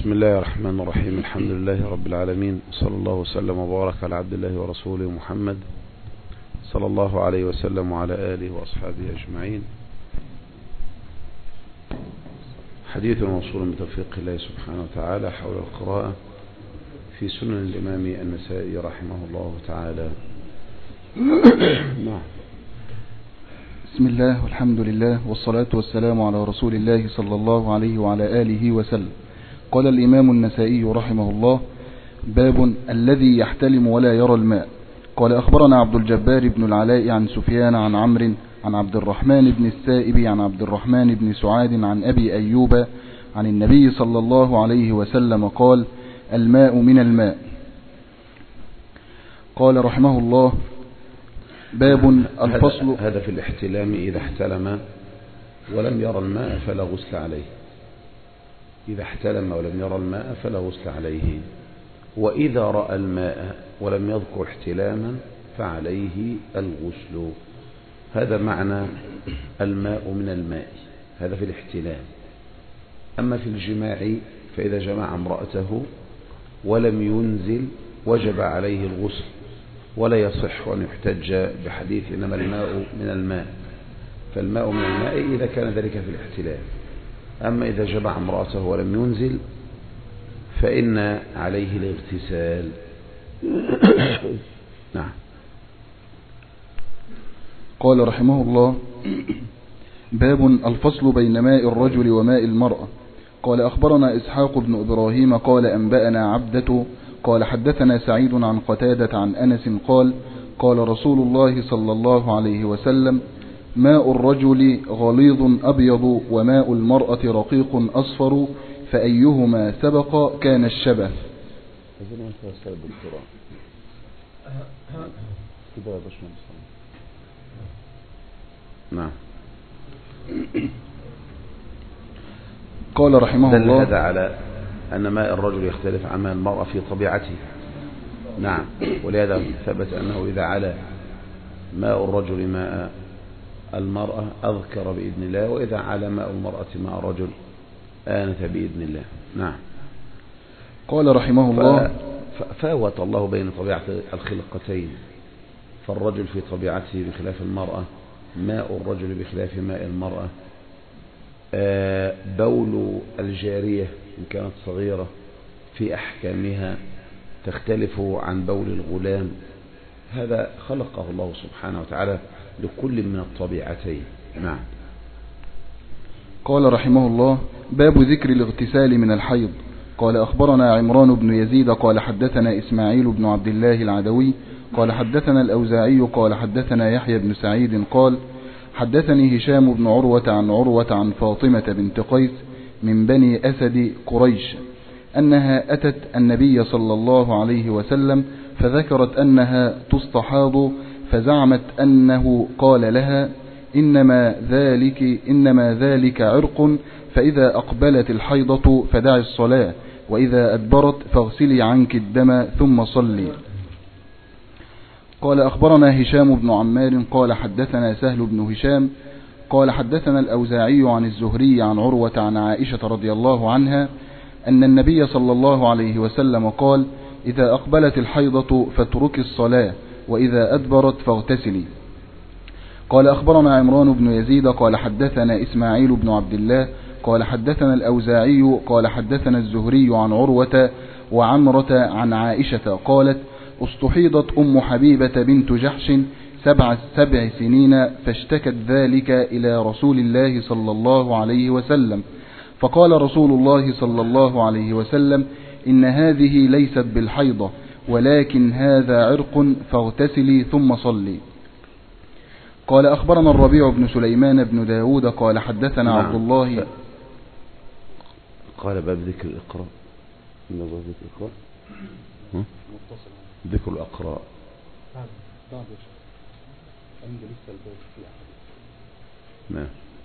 بسم الله الرحمن الرحيم. الحمد لله رب العالمين، صلى الله وسلم وبارك على عبد الله ورسوله محمد صلى الله عليه وسلم وعلى آله وأصحابه أجمعين. حديث موصول بتوفيق الله سبحانه وتعالى حول القراءة في سنن الإمام النسائي رحمه الله تعالى. بسم الله والحمد لله والصلاة والسلام على رسول الله صلى الله عليه وعلى آله وسلم. قال الإمام النسائي رحمه الله: باب الذي يحتلم ولا يرى الماء. قال أخبرنا عبد الجبار بن العلاء عن سفيان عن عمرو عن عبد الرحمن بن السائب عن عبد الرحمن بن سعاد عن أبي أيوب عن النبي صلى الله عليه وسلم قال: الماء من الماء. قال رحمه الله: باب الفصل. هذا في الاحتلام، إذا احتلم ولم يرى الماء فلا غسل عليه. إذا احتلم ولم يرى الماء فلا غسل عليه، وإذا رأى الماء ولم يذكر احتلاما فعليه الغسل. هذا معنى الماء من الماء، هذا في الاحتلام. أما في الجماع فإذا جمع امرأته ولم ينزل وجب عليه الغسل، ولا يصح أن يحتج بحديث إنما الماء من الماء، فالماء من الماء إذا كان ذلك في الاحتلام. أما إذا جمع امرأته ولم ينزل فإن عليه الاغتسال. نعم. قال رحمه الله: باب الفصل بين ماء الرجل وماء المرأة. قال أخبرنا إسحاق بن إبراهيم قال أنبأنا عبدة قال حدثنا سعيد عن قتادة عن أنس قال: قال رسول الله صلى الله عليه وسلم: ماء الرجل غليظ أبيض وماء المرأة رقيق أصفر، فأيهما سبق كان الشبه. نعم. قال رحمه الله: هذا على أن ماء الرجل يختلف عن ماء المرأة في طبيعته. نعم. ولهذا ثبت أنه إذا علا ماء الرجل ماء المرأة أذكر بإذن الله، وإذا علا ماء المرأة ماء الرجل آنف بإذن الله. نعم. قال رحمه الله: فاوت الله بين طبيعة الخلقتين، فالرجل في طبيعته بخلاف المرأة، ماء الرجل بخلاف ماء المرأة، بول الجارية إن كانت صغيرة في أحكامها تختلف عن بول الغلام. هذا خلقه الله سبحانه وتعالى لكل من الطبيعتين. نعم. قال رحمه الله: باب ذكر الاغتسال من الحيض. قال أخبرنا عمران بن يزيد قال حدثنا إسماعيل بن عبد الله العدوي قال حدثنا الأوزاعي قال حدثنا يحيى بن سعيد قال حدثني هشام بن عروة عن فاطمة بنت قيس من بني أسد قريش أنها أتت النبي صلى الله عليه وسلم فذكرت أنها تستحاض، فزعمت أنه قال لها: إنما ذلك عرق، فإذا أقبلت الحيضة فدعي الصلاة، وإذا أدبرت فاغسلي عنك الدم ثم صلي. قال أخبرنا هشام بن عمار قال حدثنا سهل بن هشام قال حدثنا الأوزاعي عن الزهري عن عروة عن عائشة رضي الله عنها أن النبي صلى الله عليه وسلم قال: إذا أقبلت الحيضة فاترك الصلاة، وإذا أدبرت فاغتسلي. قال أخبرنا عمران بن يزيد قال حدثنا إسماعيل بن عبد الله قال حدثنا الأوزاعي قال حدثنا الزهري عن عروة وعمرة عن عائشة قالت: استحيضت أم حبيبة بنت جحش 7 سنين، فاشتكت ذلك إلى رسول الله صلى الله عليه وسلم، فقال رسول الله صلى الله عليه وسلم: إن هذه ليست بالحيضة، ولكن هذا عرق، فاغتسلي ثم صلي. قال أخبرنا الربيع بن سليمان بن داود قال حدثنا عبد الله. قال باب ذكر الإقراء. ذكر الأقراء. نعم.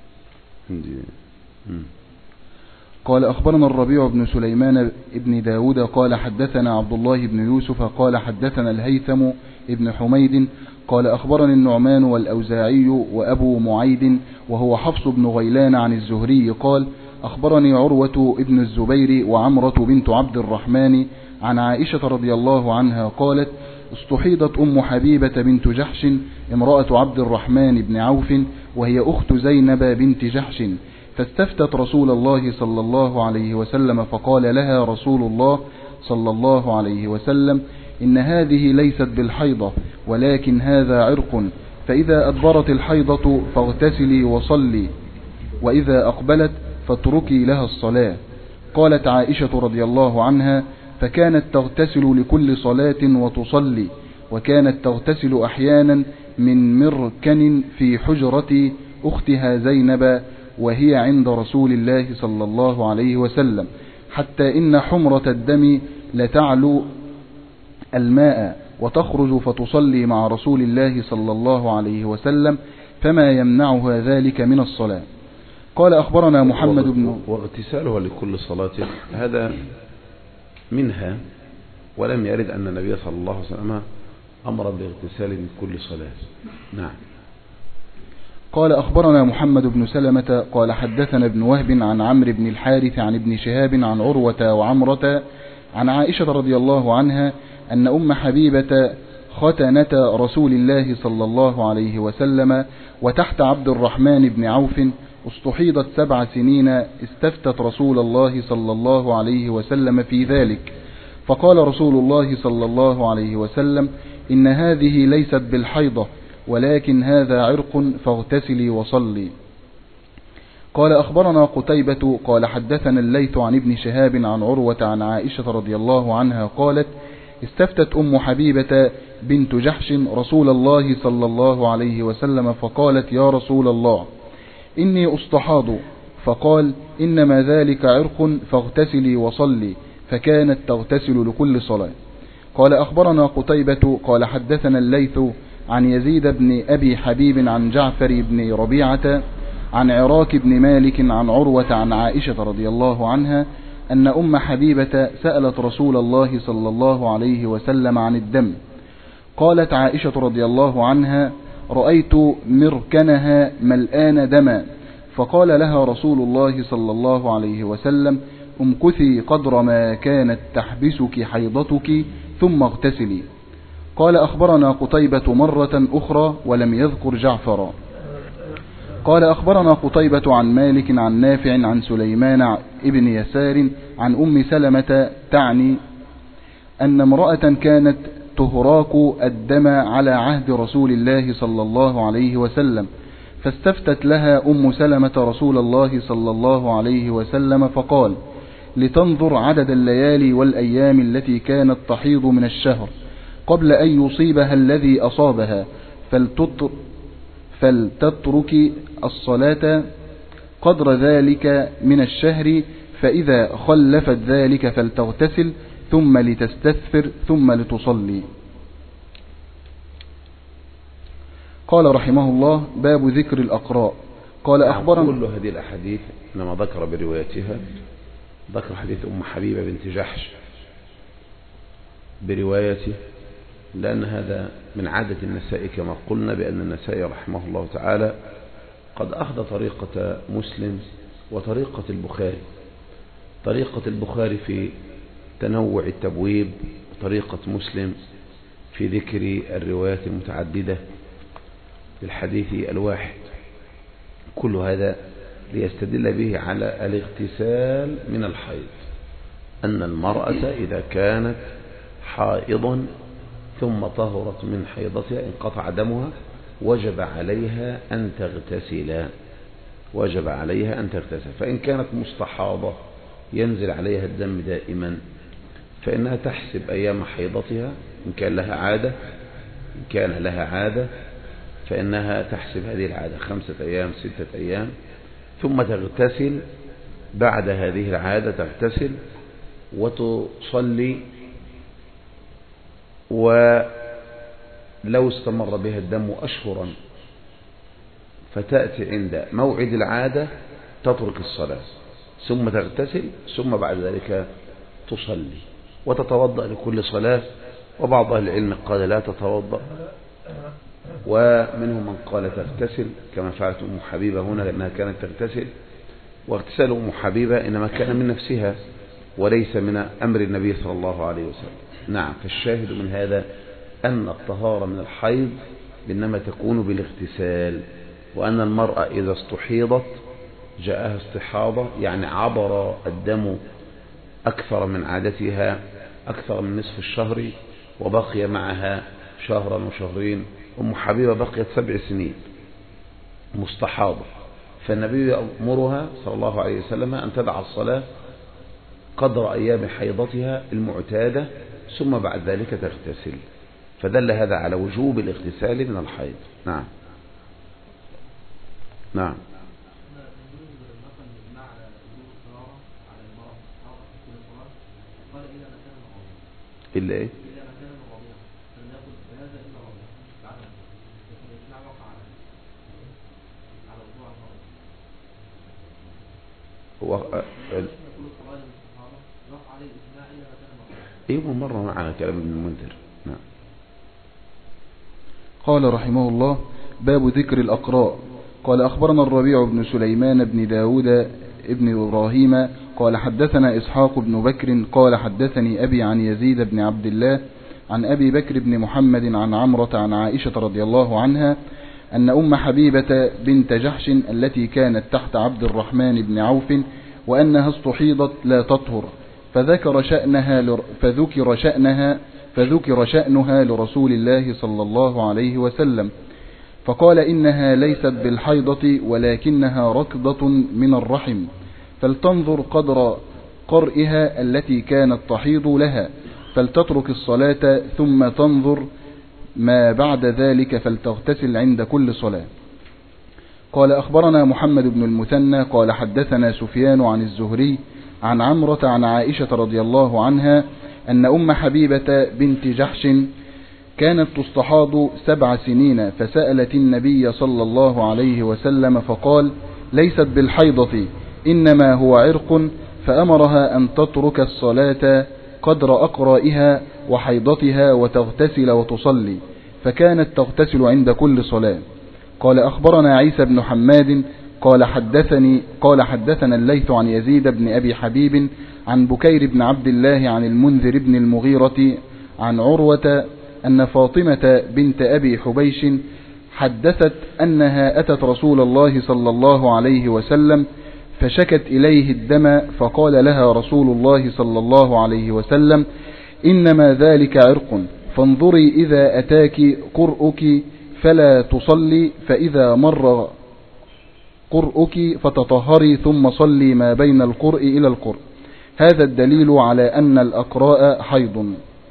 قال أخبرنا الربيع بن سليمان بن داود قال حدثنا عبد الله بن يوسف قال حدثنا الهيثم ابن حميد قال أخبرني النعمان والأوزاعي وأبو معيد وهو حفص بن غيلان عن الزهري قال: أخبرني عروة ابن الزبير وعمرة بنت عبد الرحمن عن عائشة رضي الله عنها قالت استحيضت أم حبيبة بنت جحش امرأة عبد الرحمن بن عوف وهي أخت زينب بنت جحش، فاستفتت رسول الله صلى الله عليه وسلم فقال لها رسول الله صلى الله عليه وسلم إن هذه ليست بالحيضة ولكن هذا عرق، فإذا أدبرت الحيضة فاغتسلي وصلي، وإذا أقبلت فاتركي لها الصلاة. قالت عائشة رضي الله عنها فكانت تغتسل لكل صلاة وتصلي، وكانت تغتسل أحيانا من مركن في حجرة أختها زينب وهي عند رسول الله صلى الله عليه وسلم، حتى إن حمرة الدم لتعلو الماء وتخرج فتصلي مع رسول الله صلى الله عليه وسلم، فما يمنعها ذلك من الصلاة. قال أخبرنا محمد بن واغتسالها لكل صلاة هذا منها، ولم يرد أن النبي صلى الله عليه وسلم أمر بالاغتسال من كل صلاة. نعم. قال أخبرنا محمد بن سلمة قال حدثنا ابن وهب عن عمرو بن الحارث عن ابن شهاب عن عروة وعمرة عن عائشة رضي الله عنها أن أم حبيبة ختنة رسول الله صلى الله عليه وسلم وتحت عبد الرحمن بن عوف استحيضت 7 سنين، استفتت رسول الله صلى الله عليه وسلم في ذلك، فقال رسول الله صلى الله عليه وسلم إن هذه ليست بالحيضة ولكن هذا عرق فاغتسلي وصلي. قال أخبرنا قتيبة قال حدثنا الليث عن ابن شهاب عن عروة عن عائشة رضي الله عنها قالت استفتت أم حبيبة بنت جحش رسول الله صلى الله عليه وسلم فقالت يا رسول الله إني أستحاض، فقال إنما ذلك عرق فاغتسلي وصلي، فكانت تغتسل لكل صلاة. قال أخبرنا قتيبة قال حدثنا الليث عن يزيد بن أبي حبيب عن جعفر بن ربيعة عن عراك بن مالك عن عروة عن عائشة رضي الله عنها أن أم حبيبة سألت رسول الله صلى الله عليه وسلم عن الدم. قالت عائشة رضي الله عنها رأيت مركنها ملآن دما، فقال لها رسول الله صلى الله عليه وسلم امكثي قدر ما كانت تحبسك حيضتك ثم اغتسلي. قال أخبرنا قتيبة مرة أخرى ولم يذكر جعفر. قال أخبرنا قتيبة عن مالك عن نافع عن سليمان ابن يسار عن أم سلمة تعني أن امرأة كانت تهراك الدم على عهد رسول الله صلى الله عليه وسلم، فاستفتت لها أم سلمة رسول الله صلى الله عليه وسلم فقال لتنظر عدد الليالي والأيام التي كانت تحيض من الشهر قبل أن يصيبها الذي أصابها، فلتترك الصلاة قدر ذلك من الشهر، فإذا خلفت ذلك فلتغتسل ثم لتستثفر ثم لتصلي. قال رحمه الله باب ذكر الأقراء. قال أخبرنا كل هذه الأحاديث لما ذكر بروايتها ذكر حديث أم حبيبة بنت جحش بروايته، لأن هذا من عادة النساء كما قلنا بأن النساء رحمه الله تعالى قد أخذ طريقة مسلم وطريقة البخاري، طريقة البخاري في تنوع التبويب، طريقة مسلم في ذكر الروايات المتعددة للحديث الواحد، كل هذا ليستدل به على الاغتسال من الحيض، أن المرأة إذا كانت حائضا ثم طهرت من حيضتها انقطع دمها وجب عليها أن تغتسل، فإن كانت مستحاضة ينزل عليها الدم دائما فإنها تحسب أيام حيضتها إن كان لها عادة فإنها تحسب هذه العادة 5 أيام 6 أيام، ثم تغتسل بعد هذه العادة، تغتسل وتصلي، ولو استمر بها الدم أشهرا فتأتي عند موعد العادة تترك الصلاة ثم تغتسل ثم بعد ذلك تصلي وتتوضأ لكل صلاة. وبعض أهل العلم قال لا تتوضأ، ومنهم من قال تغتسل كما فعلت أم حبيبة هنا لأنها كانت تغتسل واغتسال أم حبيبة إنما كان من نفسها وليس من أمر النبي صلى الله عليه وسلم. نعم. فالشاهد من هذا أن الطهارة من الحيض إنما تكون بالاغتسال، وأن المرأة إذا استحيضت جاءها استحاضة يعني عبر الدم أكثر من عادتها، أكثر من نصف الشهر، وبقي معها شهرا وشهرين. أم حبيبة بقيت 7 سنين مستحاضة، فالنبي يأمرها صلى الله عليه وسلم أن تدع الصلاة قدر أيام حيضتها المعتادة ثم بعد ذلك تغتسل، فدل هذا على وجوب الاغتسال من الحيض. نعم. نعم. إلا إيه؟ ايوه مرة معنا كلام ابن المنذر. نعم. قال رحمه الله: باب ذكر الأقراء. قال أخبرنا الربيع بن سليمان بن داود ابن إبراهيم قال حدثنا إسحاق بن بكر قال حدثني أبي عن يزيد بن عبد الله عن أبي بكر بن محمد عن عمرة عن عائشة رضي الله عنها أن أم حبيبة بنت جحش التي كانت تحت عبد الرحمن بن عوف وأنها استحيضت لا تطهر، فذكر شأنها لرسول الله صلى الله عليه وسلم، فقال إنها ليست بالحيضة ولكنها ركضة من الرحم، فلتنظر قدر قرئها التي كانت تحيض لها، فلتترك الصلاة ثم تنظر ما بعد ذلك فلتغتسل عند كل صلاة. قال أخبرنا محمد بن المثنى قال حدثنا سفيان عن الزهري عن عمرة عن عائشة رضي الله عنها أن أم حبيبة بنت جحش كانت تستحاض 7 سنين، فسألت النبي صلى الله عليه وسلم فقال: ليست بالحيضة إنما هو عرق، فأمرها أن تترك الصلاة قدر أقرائها وحيضتها وتغتسل وتصلي، فكانت تغتسل عند كل صلاة. قال أخبرنا عيسى بن حماد قال حدثنا الليث عن يزيد بن أبي حبيب عن بكير بن عبد الله عن المنذر بن المغيرة عن عروة أن فاطمة بنت أبي حبيش حدثت أنها أتت رسول الله صلى الله عليه وسلم فشكت إليه الدم، فقال لها رسول الله صلى الله عليه وسلم: إنما ذلك عرق، فانظري إذا أتاك قرؤك فلا تصلي، فإذا مر قرؤك فتطهري ثم صلي ما بين القرء إلى القرء. هذا الدليل على أن الأقراء حيض.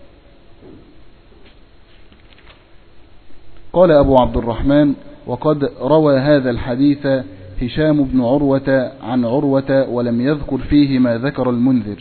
قال أبو عبد الرحمن: وقد روى هذا الحديث هشام بن عروة عن عروة ولم يذكر فيه ما ذكر المنذر.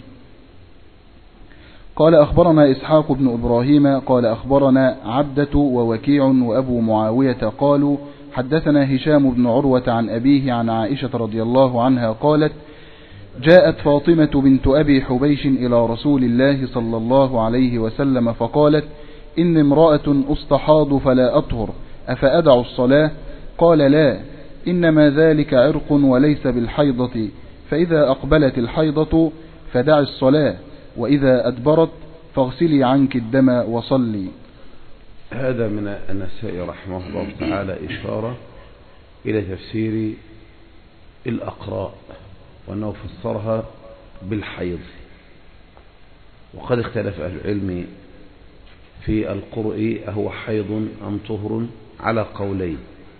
قال أخبرنا إسحاق بن إبراهيم قال أخبرنا عبدة ووكيع وأبو معاوية قالوا حدثنا هشام بن عروة عن أبيه عن عائشة رضي الله عنها قالت: جاءت فاطمة بنت أبي حبيش إلى رسول الله صلى الله عليه وسلم فقالت: إن امرأة أستحاض فلا أطهر، أفأدع الصلاة؟ قال: لا، إنما ذلك عرق وليس بالحيضة، فإذا أقبلت الحيضة فدع الصلاة، وإذا أدبرت فاغسلي عنك الدم وصلي. هذا من النسائي رحمه الله تعالى إشارة إلى تفسير الأقراء، وأنه فسرها بالحيض. وقد اختلف أهل العلم في القرء أهو حيض أم طهر على قولين،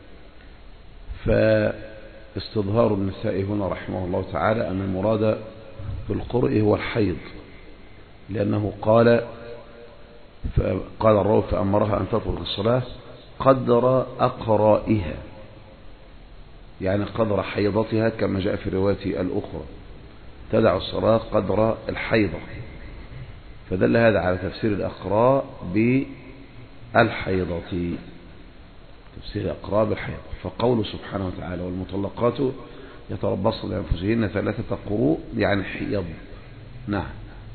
فاستظهار النسائي هنا رحمه الله تعالى أن المراد بالقرء هو الحيض، لأنه قال الراوي فأمرها أن تترك الصلاة قدر أقرائها، يعني قدر حيضتها كما جاء في الرواية الأخرى، تدع الصلاة قدر الحيضة، فدل هذا على تفسير الأقراء بالحيضة، تفسير الأقراء بالحيضة. فقوله سبحانه وتعالى: والمطلقات يتربصن بأنفسهن 3 قروء، يعني حيض. نعم.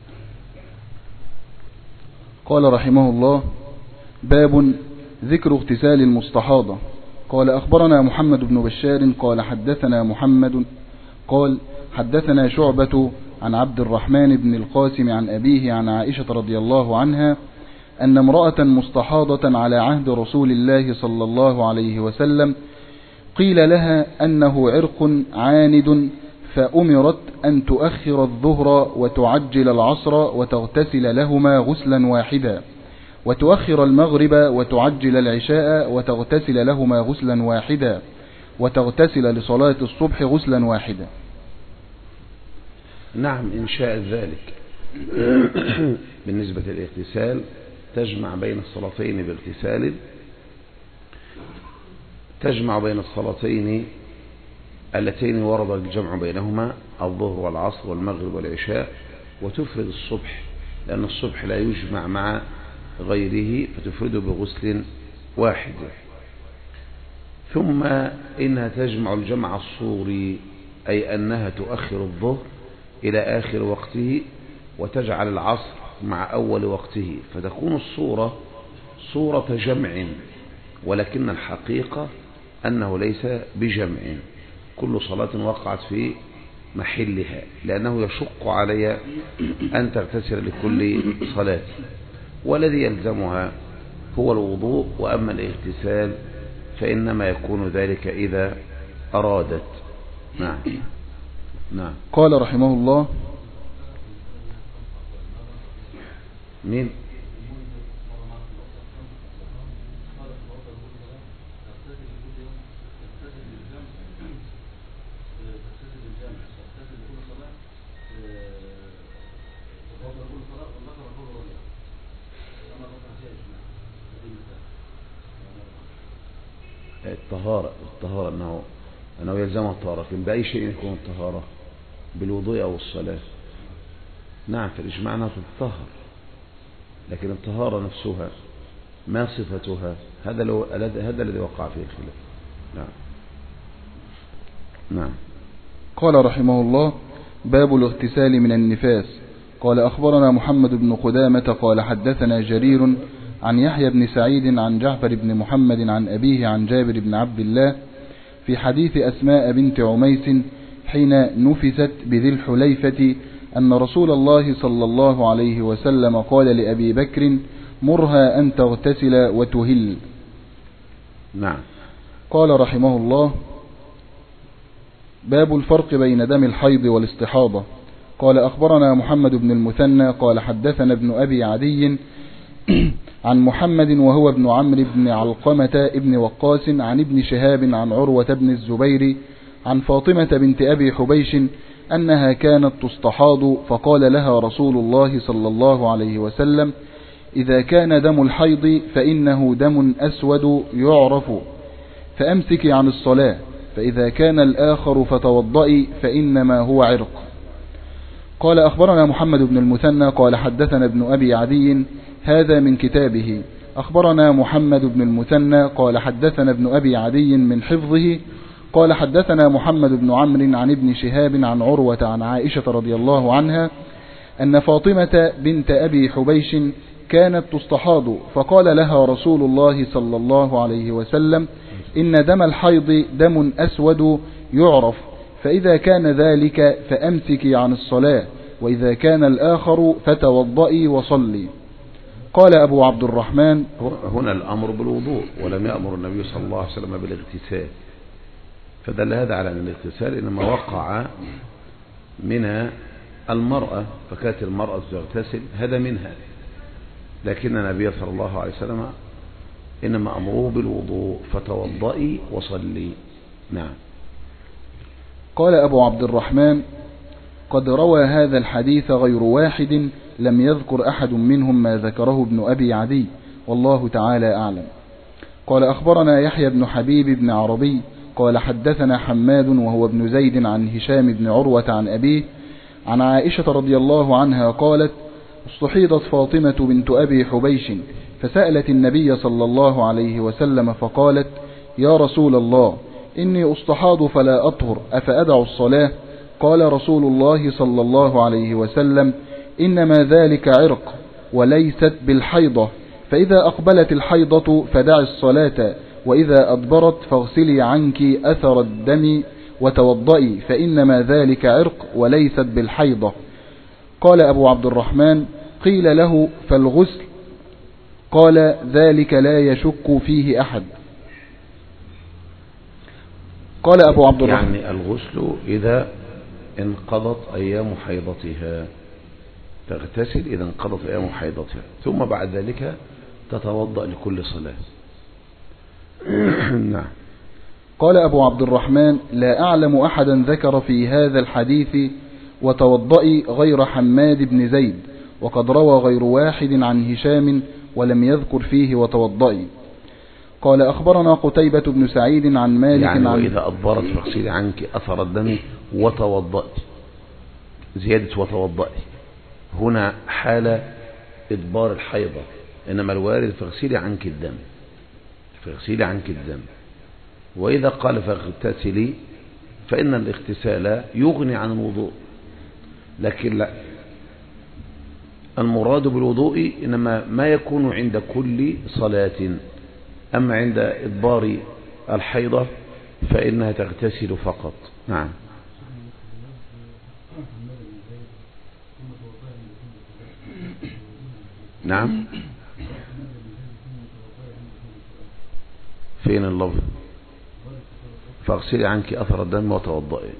قال رحمه الله: باب ذكر اغتسال المستحاضة. قال أخبرنا محمد بن بشار قال حدثنا محمد قال حدثنا شعبة عن عبد الرحمن بن القاسم عن أبيه عن عائشة رضي الله عنها أن امرأة مستحاضة على عهد رسول الله صلى الله عليه وسلم قيل لها أنه عرق عاند فأمرت أن تؤخر الظهر وتعجل العصر وتغتسل لهما غسلا واحدا، وتؤخر المغرب وتعجل العشاء وتغتسل لهما غسلا واحدا، وتغتسل لصلاة الصبح غسلا واحدا. نعم إن شاء ذلك. بالنسبة للاغتسال تجمع بين الصلاتين باغتسال، تجمع بين الصلاتين اللتين ورد الجمع بينهما الظهر والعصر والمغرب والعشاء، وتفرد الصبح لأن الصبح لا يجمع مع غيره فتفرده بغسل واحد. ثم إنها تجمع الجمع الصوري، أي أنها تؤخر الظهر إلى آخر وقته وتجعل العصر مع أول وقته، فتكون الصورة صورة جمع، ولكن الحقيقة أنه ليس بجمع، كل صلاة وقعت في محلها، لأنه يشق علي أن تغتسل لكل صلاة، والذي يلزمها هو الوضوء، وأما الاغتسال فإنما يكون ذلك إذا أرادت. نعم. نعم. قال رحمه الله مين؟ الطهارة أنه يلزمها الطهارة، لكن بأي شيء يكون الطهارة؟ بالوضوء أو الصلاة. نعم في الإجماع أنها تتطهر، لكن الطهارة نفسها ما صفتها؟ هذا الذي وقع فيه الخلاف. نعم. نعم. قال رحمه الله باب الاغتسال من النفاس. قال أخبرنا محمد بن قدامة قال حدثنا جرير عن يحيى بن سعيد عن جعفر بن محمد عن أبيه عن جابر بن عبد الله في حديث أسماء بنت عميس حين نفست بذي الحليفة أن رسول الله صلى الله عليه وسلم قال لأبي بكر مرها أن تغتسل وتهل. نعم. قال رحمه الله باب الفرق بين دم الحيض والاستحاضة. قال أخبرنا محمد بن المثنى قال حدثنا ابن أبي عدي عن محمد وهو ابن عمرو بن علقمة ابن وقاص عن ابن شهاب عن عروة بن الزبير عن فاطمة بنت أبي حبيش أنها كانت تستحاض فقال لها رسول الله صلى الله عليه وسلم إذا كان دم الحيض فإنه دم أسود يعرف فأمسك عن الصلاة، فإذا كان الآخر فتوضئي فإنما هو عرق. قال أخبرنا محمد بن المثنى قال حدثنا ابن أبي عدي هذا من كتابه. أخبرنا محمد بن المثنى قال حدثنا ابن أبي عدي من حفظه قال حدثنا محمد بن عمرو عن ابن شهاب عن عروة عن عائشة رضي الله عنها أن فاطمة بنت أبي حبيش كانت تستحاض فقال لها رسول الله صلى الله عليه وسلم إن دم الحيض دم أسود يعرف، فإذا كان ذلك فأمسكي عن الصلاة، وإذا كان الآخر فتوضئي وصلي. قال أبو عبد الرحمن هنا الأمر بالوضوء ولم يأمر النبي صلى الله عليه وسلم بالاغتسال، فدل هذا على أن الاغتسال إنما وقع من المرأة، فكانت المرأة تغتسل هذا منها، لكن النبي صلى الله عليه وسلم إنما أمره بالوضوء فتوضئي وصلي. نعم. قال أبو عبد الرحمن قد روى هذا الحديث غير واحد لم يذكر أحد منهم ما ذكره ابن أبي عدي والله تعالى أعلم. قال أخبرنا يحيى بن حبيب بن عربي قال حدثنا حماد وهو ابن زيد عن هشام بن عروة عن أبيه عن عائشة رضي الله عنها قالت استحيضت فاطمة بنت أبي حبيش فسألت النبي صلى الله عليه وسلم فقالت يا رسول الله إني أستحاض فلا أطهر أفأدع الصلاة؟ قال رسول الله صلى الله عليه وسلم إنما ذلك عرق وليست بالحيضة، فإذا أقبلت الحيضة فدع الصلاة، وإذا أدبرت فاغسلي عنك أثر الدم وتوضئي فإنما ذلك عرق وليست بالحيضة. قال أبو عبد الرحمن: قيل له: فالغسل؟ قال: ذلك لا يشك فيه أحد. قال أبو عبد الرحمن: يعني الغسل إذا انقضت أيام حيضتها، تغتسل إذا انقضت أيام حيضتها، ثم بعد ذلك تتوضأ لكل صلاة. نعم. قال أبو عبد الرحمن: لا أعلم أحدا ذكر في هذا الحديث وتوضئي غير حماد بن زيد، وقد روى غير واحد عن هشام ولم يذكر فيه وتوضئي. قال: أخبرنا قتيبة بن سعيد عن مالك يعني عن وإذا أدبرت فاغسلي عنك أثر الدم وتوضئي، زيادة وتوضئي هنا حال إدبار الحيضة، إنما الوارد فاغسلي عنك الدم، فاغسلي عنك الدم. وإذا قال فاغتسلي فإن الاغتسال يغني عن الوضوء، لكن لا، المراد بالوضوء إنما ما يكون عند كل صلاة، أما عند إدبار الحيضة فإنها تغتسل فقط. نعم. نعم. فين اللفظ؟ فاغسلي عنك أثر الدم وتوضئي.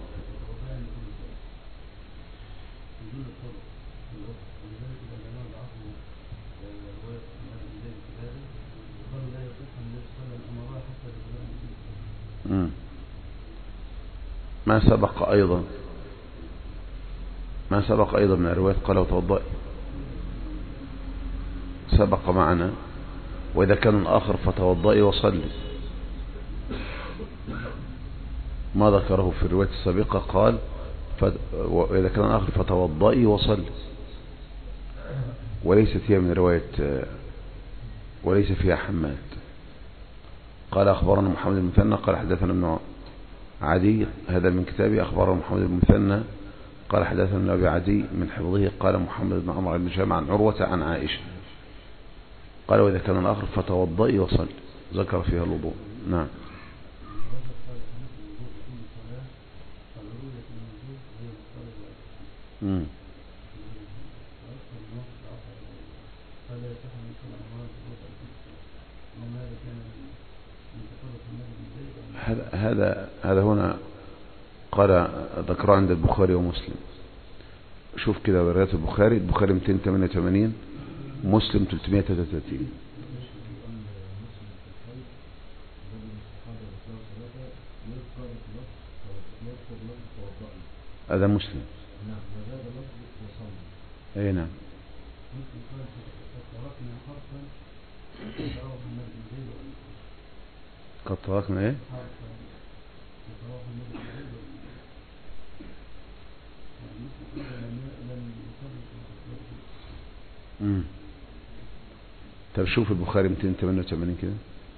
ما سبق أيضا من الروايات قال وتوضئي، سبق معنا. وإذا كان الآخر فتوضئي وصلي، ما ذكره في الرواية السابقة قال وإذا كان الآخر فتوضئي وصلي، وليست هي من رواية، وليس فيها حماد. قال أخبرنا محمد بن مثنى قال حدثنا ابن عدي، هذا من كتابي. أخبرنا محمد بن مثنى قال حدثنا ابن أبي عدي من حفظه قال محمد بن عمر بن هشام عن عروة عن عائشة قال وإذا كان الآخر فتوضئي وصلي، ذكر فيها الوضوء. نعم. هذا هنا قال ذكره عند البخاري ومسلم. شوف كده روايات البخاري 288، مسلم 333. هذا مسلم. اي نعم. قد تركنا ايه؟ طب شوف البخاري 288 كده.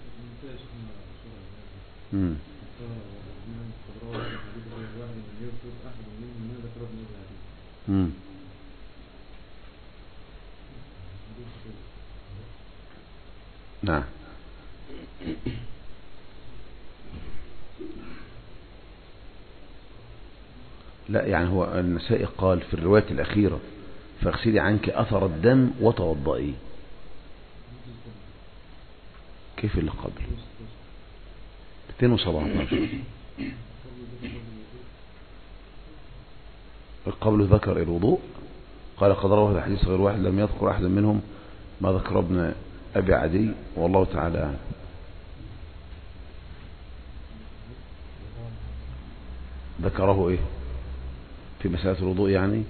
نعم. لا يعني هو النسائي قال في الرواية الأخيرة فاغسلي عنك أثر الدم وتوضئي. كيف اللي قبل 217 قبل ذكر الوضوء قال قد روى هذا الحديث غير واحد لم يذكر أحد منهم ما ذكر ابن أبي عدي والله تعالى أعلم. ذكره ايه في مسألة الوضوء يعني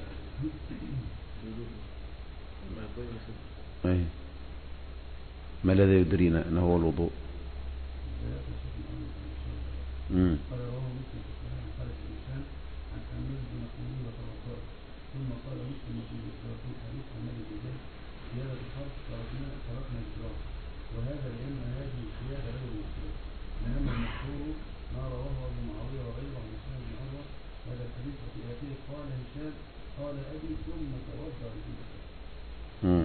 ايه ما الذي يدرينا انه هو الوضوء؟ وهذا لأن هذه الزيادة له المشكلة، إنما المشهور ما رواه أبو معاوية وغيره عن هشام بن عروة هذا الحديث وفي آخره قال هشام قال أبي ثم توضأ لكل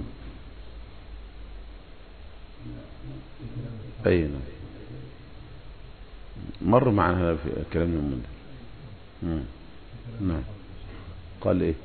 أين مر معنا هذا في كلامنا من ده. نعم. قال إيه؟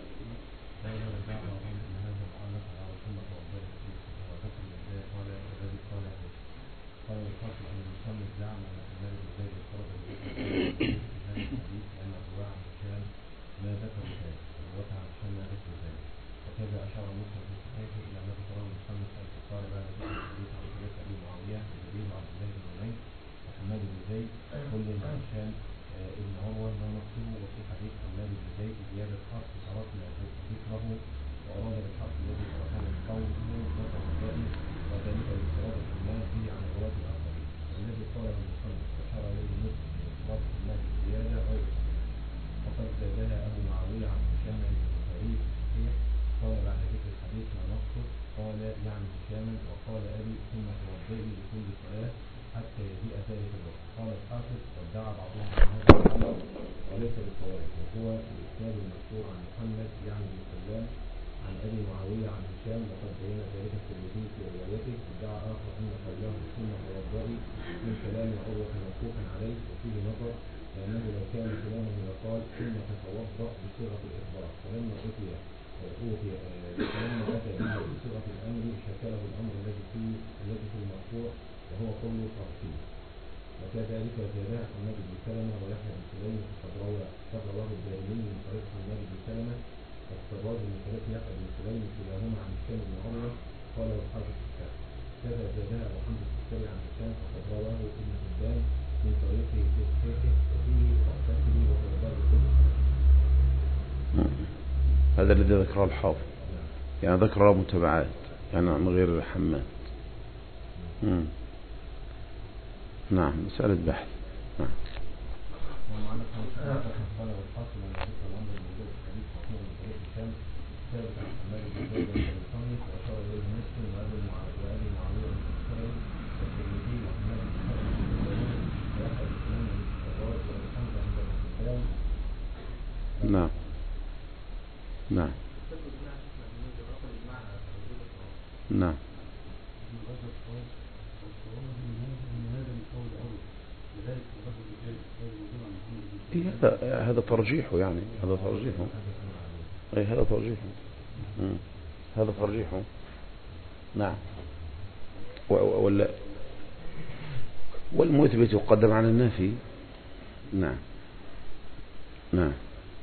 وكذا أشار مسلم في صحيحه إلى ما ذكره المصنف حيث قال بعد ذكر الحديث عن حديث أبي معاوية وجرير وعبد الله بن عمير وحماد بن زيد كل عن هشام ابن عروة ما نصه. وفي حديث حماد بن زيد زيادة حرف تركنا ذكره وأراد بالحرف الذي تركه القول ذكر الزائد وذلك لاضطراب حماد به عن الرواة الآخرين. والذي قاله المصنف أشار إليه مسلم من اضطراب حماد الزيادة غير وقد زادها أبو معاوية عن هشام بن البخاري قال بعد ذكر الحديث ما نصه قال يعني هشاما وقال أبي ثم توضئي لكل صلاة حتى يجيء ذلك الوقت. قال الحافظ وادعى بعضهم عن هذا الأمر وليس بالصواب وهو الإسناد المشهور عن محمد يعني بن سلام عن أبي معاوية عن هشام وقد بين ذلك الترمذي في روايته. ادعى آخر أن قوله ثم توضئي من كلام عروة موقوفا عليه وفيه نظر لأنه لو كان كلامه لقال ثم تتوضأ بصيغة الإخبار فلما أتي فلما أتى به بصيغة الأمر شكله الأمر الذي في المرفوع وهو قول الطرفي. وكذلك زادها حماد بن سلمة ويحيى بن سليم فقد رواه الدارمي من طريق حماد بن سلمة والسراج من طريق يحيى بن سليم كلاهما عن هشام بن عروة قال الحافظ في الكتاب. كذا زادها أبو حمد السكري عن هشام فقد رواه ابن حبان من طريقه في صحيحه وفيه وقته وتوضأ بكل. هذا الذي ذكره الحافظ يعني ذكر له متابعات يعني من غير حماد. نعم مسألة بحث. نعم. نعم نعم نعم هذا ترجيحه يعني هذا ترجيحه أي هذا ترجيحه هذا ترجيحه. نعم. والمثبت يقدم على النافي. نعم نعم.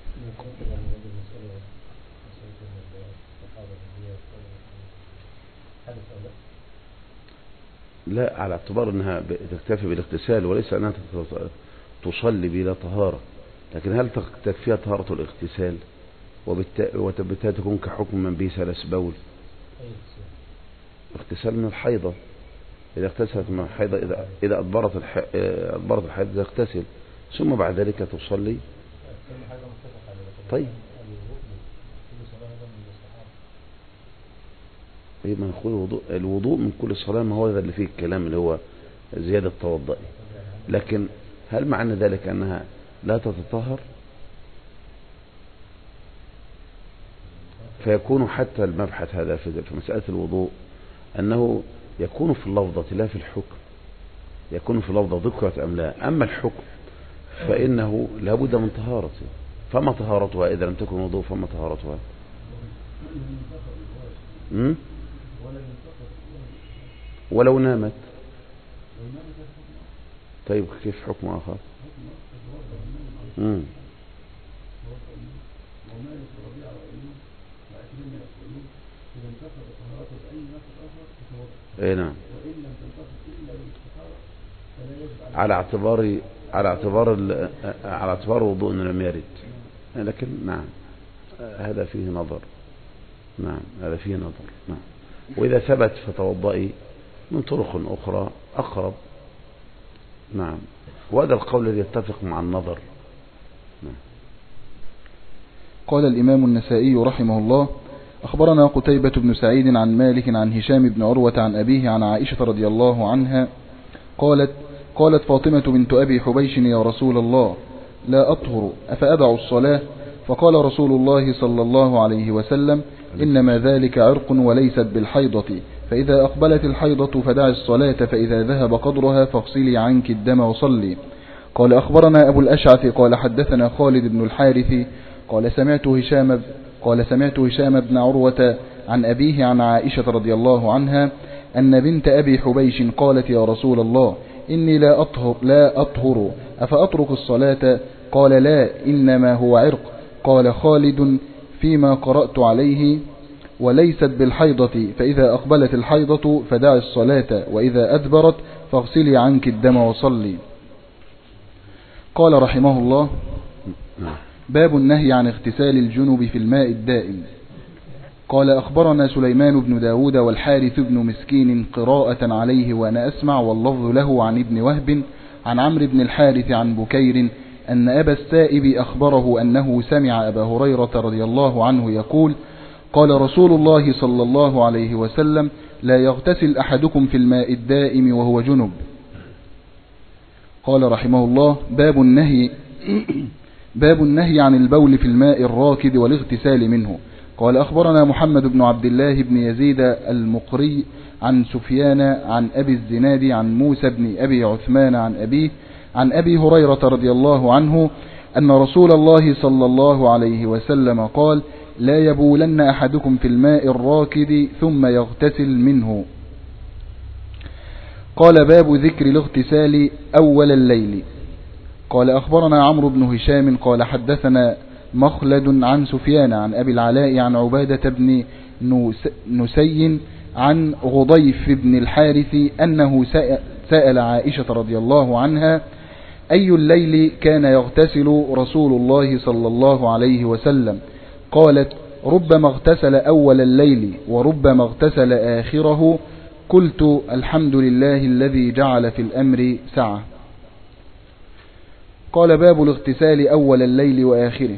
لا على اعتبار انها تكتفي بالاغتسال وليس انها تصلي بلا طهارة. لكن هل تكفيها طهارة الاغتسال وبالتالي تكون كحكم من به سلس بول؟ اغتسال من الحيضة إذا اغتسلت من الحيضة إذا أدبرت الحيض تغتسل ثم بعد ذلك تصلي. طيب ما نقول الوضوء من كل صلاة ما هو هذا اللي فيه الكلام اللي هو زيادة توضئ. لكن هل معنى ذلك أنها لا تتطهر؟ فيكون حتى المبحث هذا في مسألة الوضوء أنه يكون في اللفظة لا في الحكم. يكون في اللفظة ذكرت أم لا. أما الحكم فإنه لابد من طهارته. فما طهارتها إذا لم تكن وضوء فما طهارتها؟ ولو نامت. طيب كيف حكم آخر؟ اي نعم. على اعتبار وضوء لم يرد. لكن نعم هذا فيه نظر. نعم هذا فيه نظر. نعم. وإذا ثبت فتوضئي من طرق أخرى أقرب. نعم. وهذا القول الذي يتفق مع النظر. نعم. قال الإمام النسائي رحمه الله: أخبرنا قتيبة بن سعيد عن مالك عن هشام بن عروة عن أبيه عن عائشة رضي الله عنها قالت فاطمة بنت أبي حبيش: يا رسول الله لا أطهر أفأدع الصلاة؟ فقال رسول الله صلى الله عليه وسلم: إنما ذلك عرق وليست بالحيضة، فإذا أقبلت الحيضة فدع الصلاة، فإذا ذهب قدرها فاغسلي عنك الدم وصلي. قال أخبرنا أبو الأشعث قال حدثنا خالد بن الحارث قال سمعت هشام بن عروة عن أبيه عن عائشة رضي الله عنها أن بنت أبي حبيش قالت يا رسول الله إني لا أطهر أفأترك الصلاة؟ قال لا إنما هو عرق. قال خالد فيما قرأت عليه وليست بالحيضة، فإذا أقبلت الحيضة فدع الصلاة، وإذا أدبرت فاغسلي عنك الدم وصلي. قال رحمه الله باب النهي عن اغتسال الجنب في الماء الدائم. قال أخبرنا سليمان بن داود والحارث بن مسكين قراءة عليه وأنا أسمع، واللفظ له عن ابن وهب عن عمرو بن الحارث عن بكير أن أبا السائب أخبره أنه سمع أبا هريرة رضي الله عنه يقول قال رسول الله صلى الله عليه وسلم لا يغتسل أحدكم في الماء الدائم وهو جنب. قال رحمه الله باب النهي عن البول في الماء الراكد والاغتسال منه. قال أخبرنا محمد بن عبد الله بن يزيد المقري عن سفيان عن أبي الزناد عن موسى بن أبي عثمان عن أبي هريرة رضي الله عنه أن رسول الله صلى الله عليه وسلم قال لا يبولن أحدكم في الماء الراكد ثم يغتسل منه. قال باب ذكر الاغتسال أول الليل. قال أخبرنا عمرو بن هشام قال حدثنا مخلد عن سفيان عن أبي العلاء عن عبادة بن نسي عن غضيف بن الحارث أنه سأل عائشة رضي الله عنها أي الليل كان يغتسل رسول الله صلى الله عليه وسلم؟ قالت ربما اغتسل أول الليل وربما اغتسل آخره. قلت الحمد لله الذي جعل في الأمر سعة. قال باب الاغتسال أول الليل وآخره.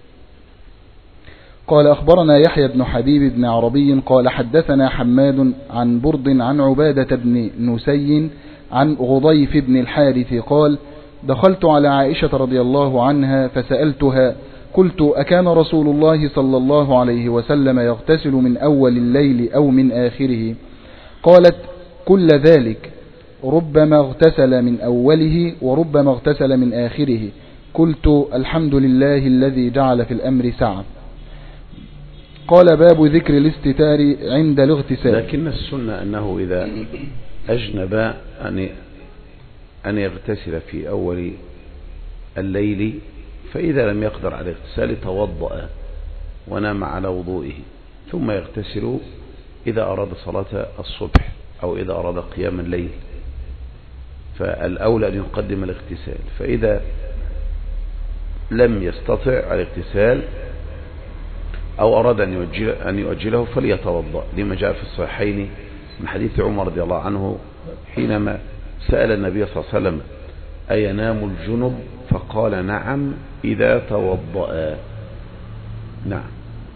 قال أخبرنا يحيى بن حبيب بن عربي قال حدثنا حماد عن برد عن عبادة بن نسي عن غضيف بن الحارث قال دخلت على عائشة رضي الله عنها فسألتها قلت أكان رسول الله صلى الله عليه وسلم يغتسل من أول الليل أو من آخره؟ قالت كل ذلك، ربما اغتسل من أوله وربما اغتسل من آخره. قلت الحمد لله الذي جعل في الأمر سعة. قال باب ذكر الاستتار عند الاغتسال. لكن السنة أنه إذا أجنب أن يغتسل في أول الليل، فإذا لم يقدر على الاغتسال توضأ ونام على وضوئه ثم يغتسل إذا أراد صلاة الصبح أو إذا أراد قيام الليل، فالأولى أن يقدم الاغتسال. فإذا لم يستطع الاغتسال أو أراد أن يؤجله فليتوضأ، لما جاء في الصحيحين من حديث عمر رضي الله عنه حينما سأل النبي صلى الله عليه وسلم أينام الجنب؟ فقال نعم إذا توضأ. نعم.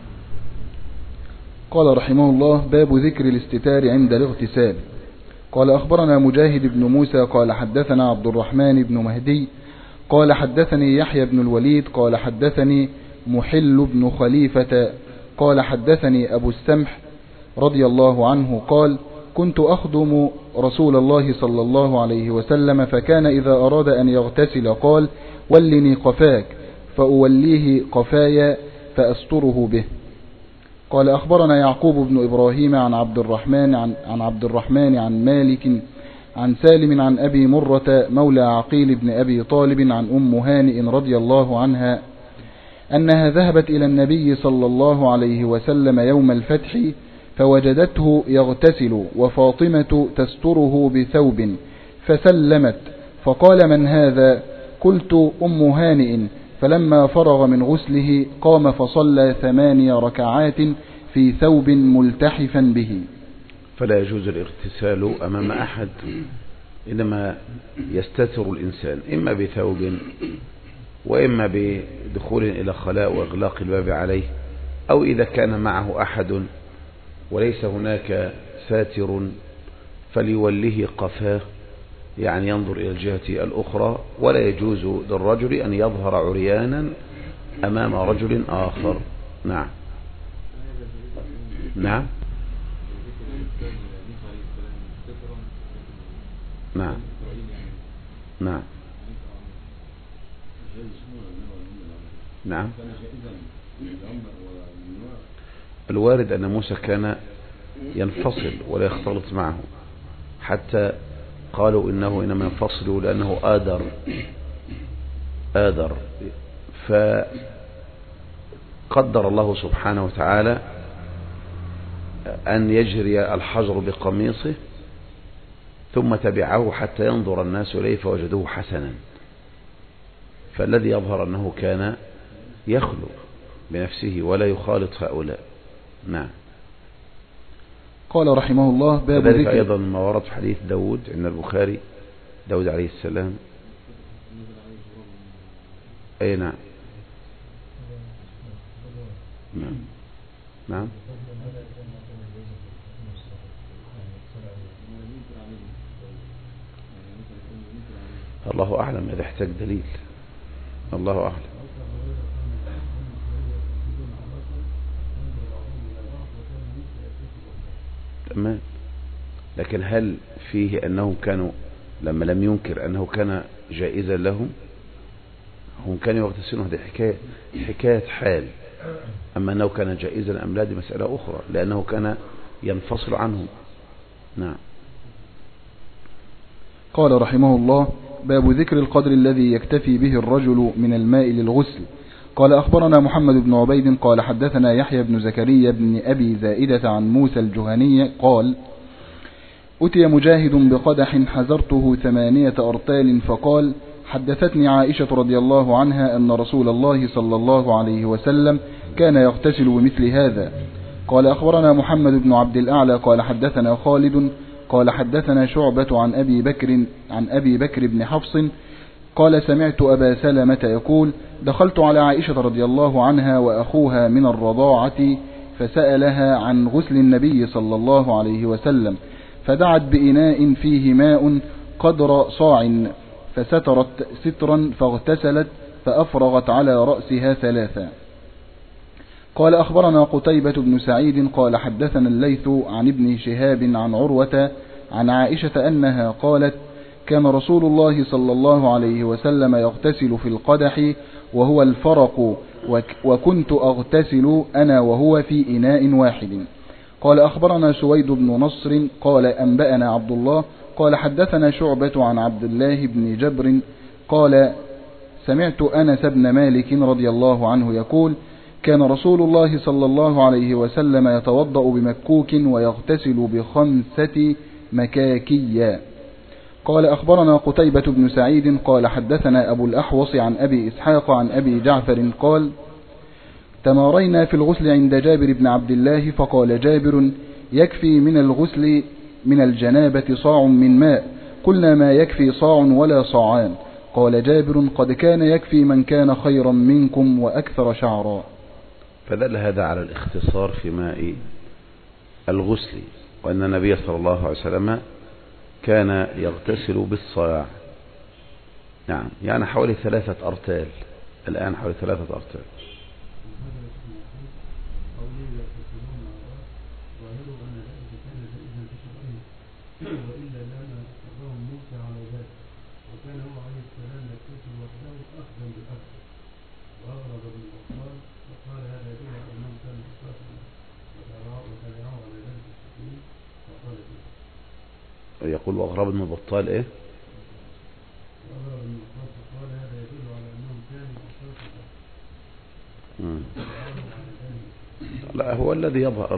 قال رحمه الله باب ذكر الاستتار عند الاغتسال. قال أخبرنا مجاهد بن موسى قال حدثنا عبد الرحمن بن مهدي قال حدثني يحيى بن الوليد قال حدثني محل بن خليفة قال حدثني أبو السمح رضي الله عنه قال كنت أخدم رسول الله صلى الله عليه وسلم، فكان إذا أراد أن يغتسل قال ولني قفاك، فأوليه قفايا فأستره به. قال أخبرنا يعقوب بن إبراهيم عن عبد الرحمن عن مالك عن سالم عن أبي مرة مولى عقيل بن أبي طالب عن أم هانئ رضي الله عنها أنها ذهبت إلى النبي صلى الله عليه وسلم يوم الفتح فوجدته يغتسل وفاطمة تستره بثوب فسلمت، فقال من هذا؟ قلت أم هانئ. فلما فرغ من غسله قام فصلى 8 ركعات في ثوب ملتحفا به. فلا يجوز الاغتسال أمام أحد، إنما يستتر الإنسان إما بثوب وإما بدخول إلى خلاء وإغلاق الباب عليه، أو إذا كان معه أحد وليس هناك ساتر فليوله قفاه، يعني ينظر إلى الجهة الأخرى. ولا يجوز للرجل أن يظهر عريانا أمام رجل آخر. نعم. نعم. نعم. نعم. نعم. الوارد أن موسى كان ينفصل ولا يختلط معه، حتى قالوا إنه إنما ينفصل لأنه آدر فقدر الله سبحانه وتعالى أن يجري الحجر بقميصه ثم تبعه حتى ينظر الناس إليه فوجدوه حسنا، فالذي يظهر أنه كان يخلو بنفسه ولا يخالط هؤلاء. نعم. قال رحمه الله باب ذلك ذكر أيضا ما ورد في حديث داود عند البخاري، داود عليه السلام. أي نعم. نعم. الله أعلم، إذا احتاج دليل الله أعلم. تمام. لكن هل فيه أنهم كانوا لما لم ينكر أنه كان جائزا لهم، هم كانوا يغتسلون، هذه حكاية حال. أما أنه كان جائزا أم لا دي مسألة أخرى، لأنه كان ينفصل عنهم. نعم. قال رحمه الله باب ذكر القدر الذي يكتفي به الرجل من الماء للغسل. قال أخبرنا محمد بن عبيد قال حدثنا يحيى بن زكريا بن أبي زائدة عن موسى الجهني قال أتي مجاهد بقدح حزرته 8 أرطال فقال حدثتني عائشة رضي الله عنها أن رسول الله صلى الله عليه وسلم كان يغتسل بمثل هذا. قال أخبرنا محمد بن عبد الأعلى قال حدثنا خالد قال حدثنا شعبة عن أبي بكر بن حفص قال سمعت أبا سلمة يقول دخلت على عائشة رضي الله عنها وأخوها من الرضاعة فسألها عن غسل النبي صلى الله عليه وسلم، فدعت بإناء فيه ماء قدر صاع فسترت سترا فاغتسلت فأفرغت على رأسها 3. قال أخبرنا قتيبة بن سعيد قال حدثنا الليث عن ابن شهاب عن عروة عن عائشة أنها قالت كان رسول الله صلى الله عليه وسلم يغتسل في القدح وهو الفرق وكنت أغتسل أنا وهو في إناء واحد. قال أخبرنا سويد بن نصر قال أنبأنا عبد الله قال حدثنا شعبة عن عبد الله بن جبر قال سمعت أنس بن مالك رضي الله عنه يقول كان رسول الله صلى الله عليه وسلم يتوضأ بمكوك ويغتسل ب5 مكاكيا. قال أخبرنا قتيبة بن سعيد قال حدثنا أبو الأحوص عن أبي إسحاق عن أبي جعفر قال تمارينا في الغسل عند جابر بن عبد الله فقال جابر يكفي من الغسل من الجنابة صاع من ماء، قلنا ما يكفي صاع ولا صاعان. قال جابر قد كان يكفي من كان خيرا منكم وأكثر شعرا. فدل هذا على الاختصار في ماء الغسل، وأن النبي صلى الله عليه وسلم كان يغتسل بالصاع. نعم، يعني حوالي 3 أرطال، الآن حوالي 3 أرطال. وإلا لما أخبرهم موسى على ذلك، وكان هو عليه السلام يغتسل وحده أخذا بالأخذ. وأغرب ابن بطال فقال هذا يدل على أنه كان إسرافا وتابعه على ذلك السكين فقال فيه. يقول وأغرب ابن بطال إيه؟ وأغرب ابن بطال فقال هذا يدل على أنه كان إسرافا. لا، هو الذي يظهر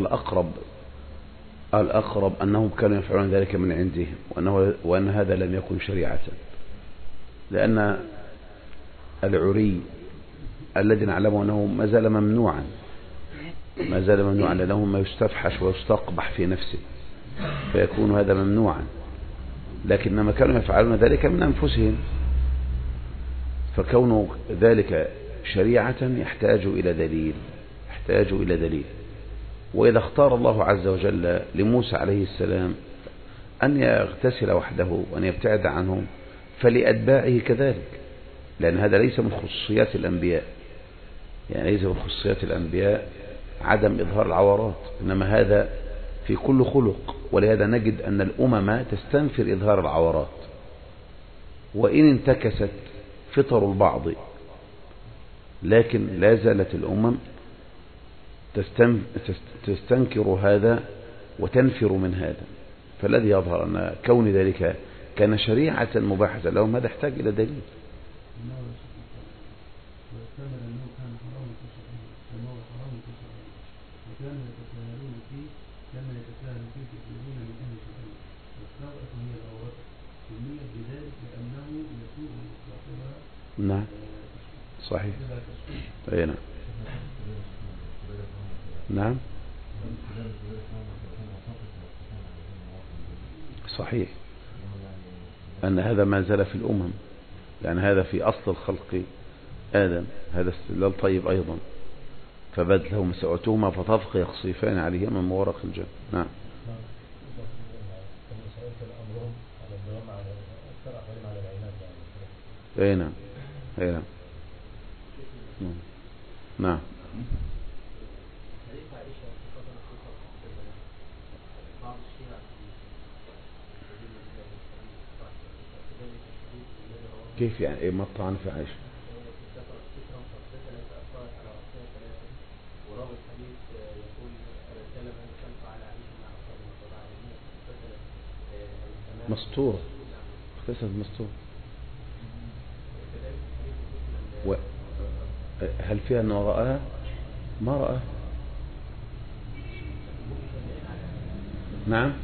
الأقرب أنهم كانوا يفعلون ذلك من عندهم، وأن هذا لم يكن شريعة، لأن العري الذي نعلمه أنه ما زال ممنوعا لأنه ما يستفحش ويستقبح في نفسه، فيكون هذا ممنوعا. لكنما كانوا يفعلون ذلك من أنفسهم، فكون ذلك شريعة يحتاج إلى دليل. وإذا اختار الله عز وجل لموسى عليه السلام أن يغتسل وحده وأن يبتعد عنهم، فلأتباعه كذلك، لأن هذا ليس من خصوصيات الأنبياء، يعني ليس من خصوصيات الأنبياء عدم إظهار العورات، إنما هذا في كل خلق. ولهذا نجد أن الأمم تستنفر إظهار العورات، وإن انتكست فطر البعض لكن لا زالت الأمم تستنكر هذا وتنفر من هذا. فالذي يظهر أن كون ذلك كان شريعة مباحة لهم هذا يحتاج إلى دليل. وكانوا يتساهلون فيه كما يتساهل فيه كثيرون من أهل الشرع، والسرقة هي العورة سميت بذلك لأنه يسوء إطلاقها. نعم صحيح. أي نعم. نعم صحيح أن هذا ما زال في الأمم، يعني هذا في أصل الخلق آدم، هذا استدلال طيب أيضا. فبدت لهم سوءتهما فطفق يخصفان عليهما من ورق الجنة. نعم. اي نعم اي نعم نعم. كيف يعني ايه ما الطعن في عائشة؟ مستورة، اختصت مستورة. هل فيها أنه رآها؟ ما رآها. نعم.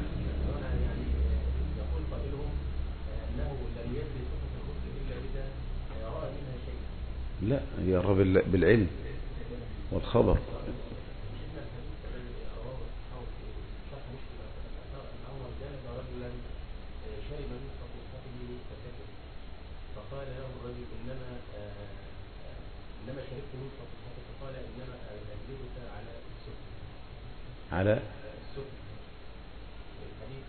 لا هي الرب بالعلم والخبر. فقال له الرجل إنما شربت من صفحتك، فقال إنما أجلبك على السكر. على السكر الحديث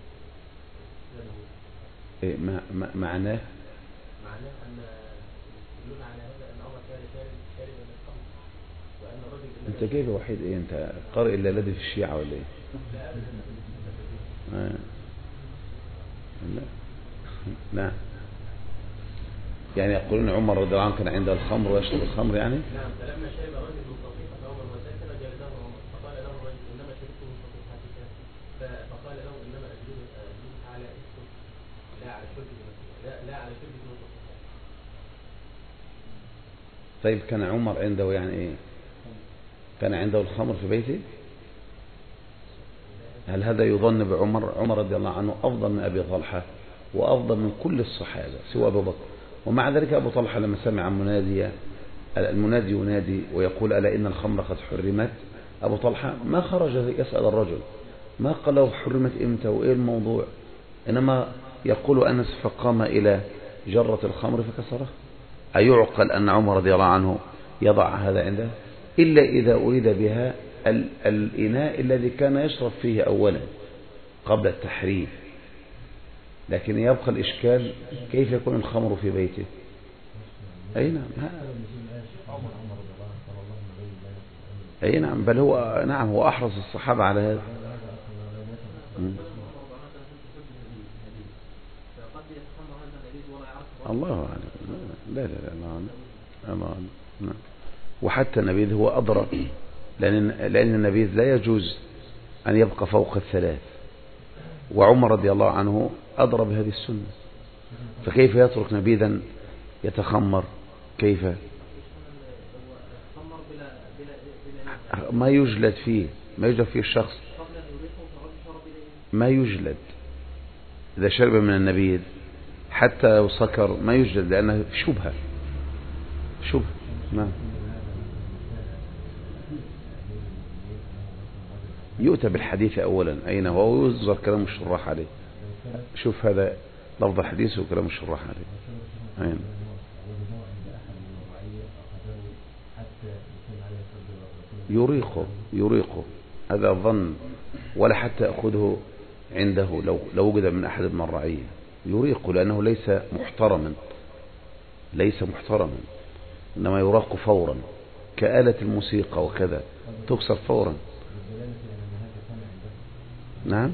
إيه معناه أن يدلون على هذا أن عمر كان شارب من الخمر، وأن الرجل أنت كيف وحيد إيه؟ أنت قارئ إلا الذي في الشيعة ولا إيه؟ لا لا يعني يقولون عمر رضي الله عنه كان عنده الخمر ويشرب الخمر يعني؟ نعم. فلما شرب رجل من صفيحة عمر وسكر جلده عمر، فقال له الرجل إنما شربت من صفيحتك، فقال له إنما أجلبك على السكر لا على شرب لا على شرب من صفيحتك. طيب كان عمر عنده يعني إيه؟ كان عنده الخمر في بيته؟ هل هذا يظن بعمر؟ عمر رضي الله عنه أفضل من أبي طلحة وأفضل من كل الصحابة سوى أبو بكر، ومع ذلك أبو طلحة لما سمع المنادي ينادي ويقول ألا إن الخمر قد حرمت، أبو طلحة ما خرج يسأل الرجل، ما قال له حرمت إمتى وإيه الموضوع، إنما يقول أنس فقام إلى جرة الخمر فكسره. أيعقل أن عمر رضي الله عنه يضع هذا عنده إلا إذا أريد بها الإناء الذي كان يشرب فيه أولا قبل التحريم، لكن يبقى الإشكال كيف يكون الخمر في بيته. أي نعم أي نعم بل هو نعم هو أحرص الصحابة على هذا. الله أعلم. لا لا لا الله أعلم. وحتى النبيذ هو أضرب، لأن النبيذ لا يجوز أن يبقى فوق الثلاث، وعمر رضي الله عنه أضرب هذه السنة، فكيف يترك نبيذا يتخمر؟ كيف ما يجلد فيه الشخص، ما يجلد إذا شرب من النبيذ حتى لو سكر ما يجلد لأنه شبهة. نعم. يؤتى بالحديث أولا أين هو ويذكر كلام الشراح عليه. شوف هذا لفظ الحديث وكلام الشراح عليه. أين يريقه هذا ظن، ولا حتى أخذه عنده لو وجد من أحد من الرعية يريقه، لأنه ليس محترما إنما يراق فورا كآلة الموسيقى وكذا تكسر فورا. نعم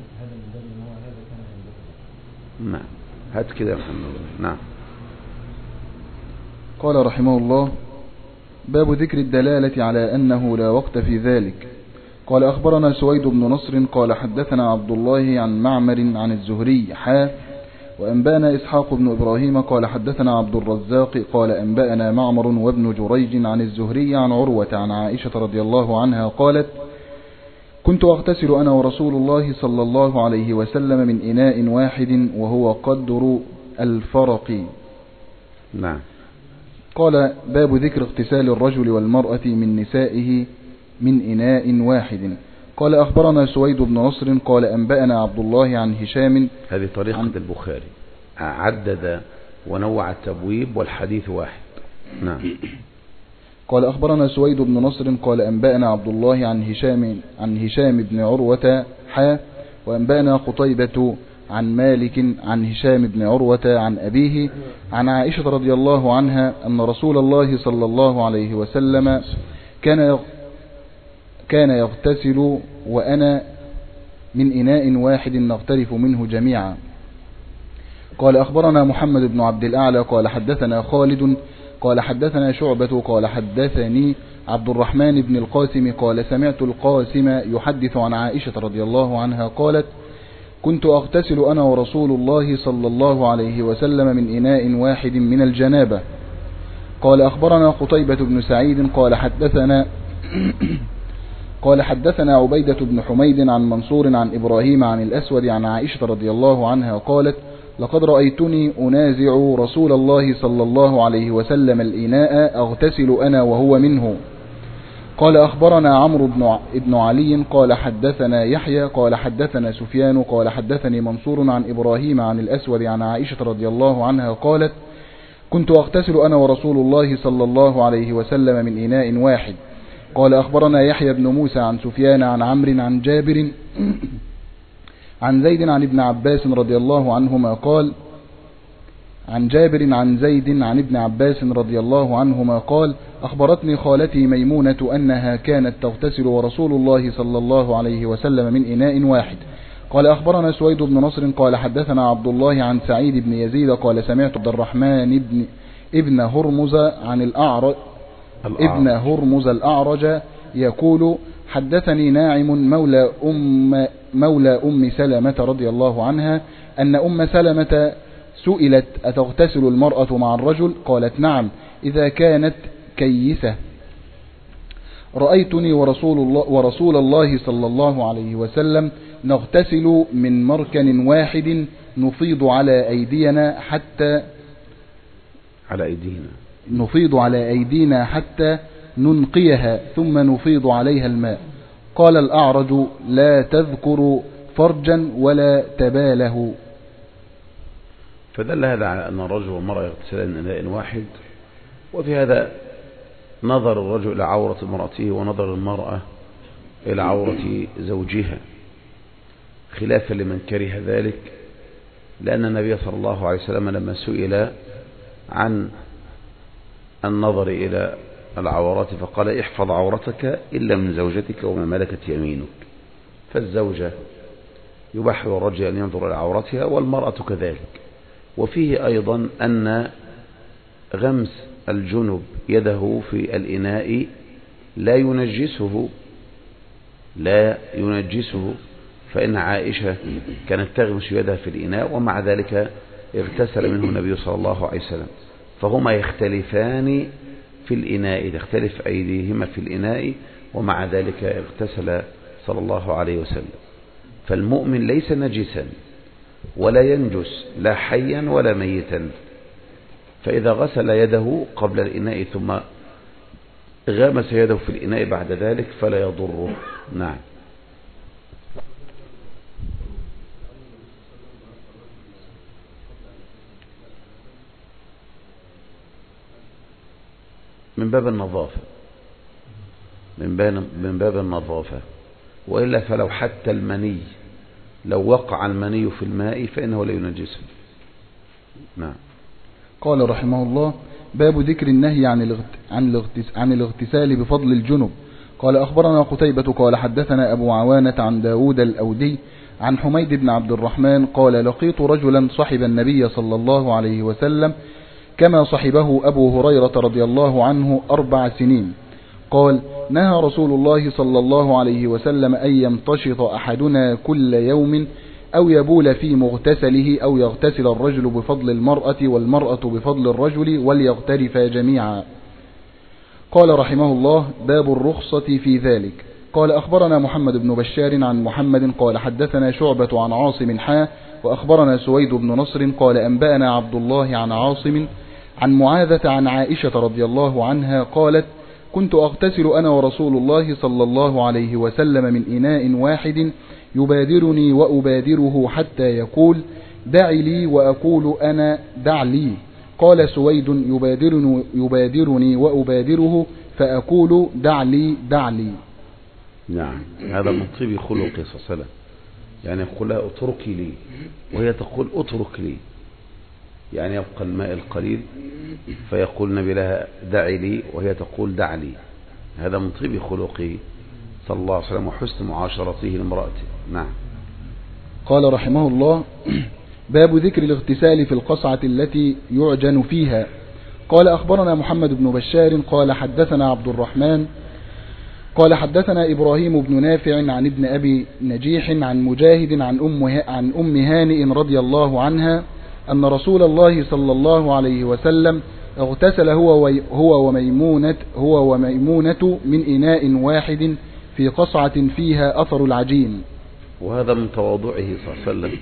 هات كده يا محمد. نعم. قال رحمه الله باب ذكر الدلالة على أنه لا وقت في ذلك. قال أخبرنا سويد بن نصر قال حدثنا عبد الله عن معمر عن الزهري وأنبأنا إسحاق بن إبراهيم قال حدثنا عبد الرزاق قال أنبأنا معمر وابن جريج عن الزهري عن عروة عن عائشة رضي الله عنها قالت كنت أغتسل أنا ورسول الله صلى الله عليه وسلم من إناء واحد وهو قدر الفرق. نعم. قال باب ذكر اغتسال الرجل والمرأة من نسائه من إناء واحد. قال أخبرنا سويد بن نصر قال أنبأنا عبد الله عن هشام. هذه طريقة البخاري، عدد ونوع التبويب والحديث واحد. نعم. قال أخبرنا سويد بن نصر قال أنبأنا عبد الله عن هشام بن عروة وأنبأنا قتيبة عن مالك عن هشام بن عروة عن أبيه عن عائشة رضي الله عنها أن رسول الله صلى الله عليه وسلم كان يغتسل وأنا من إناء واحد نغترف منه جميعا. قال أخبرنا محمد بن عبد الأعلى قال حدثنا خالد قال حدثنا شعبة قال حدثني عبد الرحمن بن القاسم قال سمعت القاسم يحدث عن عائشة رضي الله عنها قالت كنت أغتسل أنا ورسول الله صلى الله عليه وسلم من إناء واحد من الجنابة. قال أخبرنا قتيبة بن سعيد قال حدثنا عبيدة بن حميد عن منصور عن إبراهيم عن الأسود عن عائشة رضي الله عنها قالت لقد رأيتني أنازع رسول الله صلى الله عليه وسلم الإناء أغتسل أنا وهو منه. قال أخبرنا عمرو بن علي قال حدثنا يحيى قال حدثنا سفيان قال حدثني منصور عن إبراهيم عن الأسود عن عائشة رضي الله عنها قالت كنت أغتسل أنا ورسول الله صلى الله عليه وسلم من إناء واحد. قال أخبرنا يحيى بن موسى عن سفيان عن عمرو عن جابر عن زيد عن ابن عباس رضي الله عنهما قال عن جابر عن زيد عن ابن عباس رضي الله عنهما قال أخبرتني خالتي ميمونة أنها كانت تغتسل ورسول الله صلى الله عليه وسلم من إناء واحد. قال أخبرنا سويد بن نصر قال حدثنا عبد الله عن سعيد بن يزيد قال سمعت عبد الرحمن ابن هرمز عن ابن هرمز الأعرج يقول حدثني ناعم مولى أم سلمة رضي الله عنها أن أم سلمة سئلت أتغتسل المرأة مع الرجل قالت نعم إذا كانت كيسة. رأيتني ورسول الله صلى الله عليه وسلم نغتسل من مركن واحد نفيض على أيدينا حتى ننقيها ثم نفيض عليها الماء. قال الأعرج لا تذكر فرجا ولا تباله. فدل هذا على أن الرجل والمرأة يغتسلان من إناء واحد، وفي هذا نظر الرجل إلى عورة امرأته ونظر المرأة إلى عورة زوجها، خلافا لمن كره ذلك، لأن النبي صلى الله عليه وسلم لما سئل عن النظر إلى العورات فقال احفظ عورتك إلا من زوجتك وما ملكت يمينك. فالزوجة يباح للرجل أن ينظر إلى عورتها والمرأة كذلك. وفيه أيضا أن غمس الجنب يده في الإناء لا ينجسه، فإن عائشة كانت تغمس يدها في الإناء ومع ذلك اغتسل منه النبي صلى الله عليه وسلم، فهما يختلفان في الإناء، تختلف أيديهما في الإناء ومع ذلك اغتسل صلى الله عليه وسلم. فالمؤمن ليس نجسا ولا ينجس لا حيا ولا ميتا، فإذا غسل يده قبل الإناء ثم غمس يده في الإناء بعد ذلك فلا يضره. نعم. من باب النظافة، وإلا فلو حتى المني لو وقع المني في الماء فإنه لا ينجسه. نعم. قال رحمه الله باب ذكر النهي عن الاغتسال بفضل الجنب. قال أخبرنا قتيبة قال حدثنا أبو عوانة عن داود الأودي عن حميد بن عبد الرحمن قال لقيت رجلا صحب النبي صلى الله عليه وسلم كما صحبه أبو هريرة رضي الله عنه 4 سنين. قال: نهى رسول الله صلى الله عليه وسلم أن يمتشط أحدنا كل يوم أو يبول في مغتسله أو يغتسل الرجل بفضل المرأة والمرأة بفضل الرجل وليغترفا جميعا. قال رحمه الله: باب الرخصة في ذلك. قال: أخبرنا محمد بن بشار عن محمد قال حدثنا شعبة عن عاصم وأخبرنا سويد بن نصر قال أنبأنا عبد الله عن عاصم عن معاذة عن عائشة رضي الله عنها قالت: كنت أغتسل أنا ورسول الله صلى الله عليه وسلم من إناء واحد يبادرني وأبادره حتى يقول: دع لي، وأقول أنا: دع لي. قال سويد: يبادرني وأبادره فأقول: دع لي دع لي. نعم، هذا من طيب خلقه صلى الله عليه وسلم، يعني يقول لها اتركي لي وهي تقول اترك لي، يعني يبقى الماء القليل فيقول النبي لها دعي لي وهي تقول دع لي. هذا من طيب خلقه صلى الله عليه وسلم وحسن معاشرته لامرأته. نعم. قال رحمه الله: باب ذكر الاغتسال في القصعة التي يعجن فيها. قال: أخبرنا محمد بن بشار قال حدثنا عبد الرحمن قال حدثنا إبراهيم بن نافع عن ابن أبي نجيح عن مجاهد عن أم هانئ رضي الله عنها أن رسول الله صلى الله عليه وسلم اغتسل هو وميمونة من إناء واحد في قصعة فيها أثر العجين. وهذا من تواضعه صلى الله عليه وسلم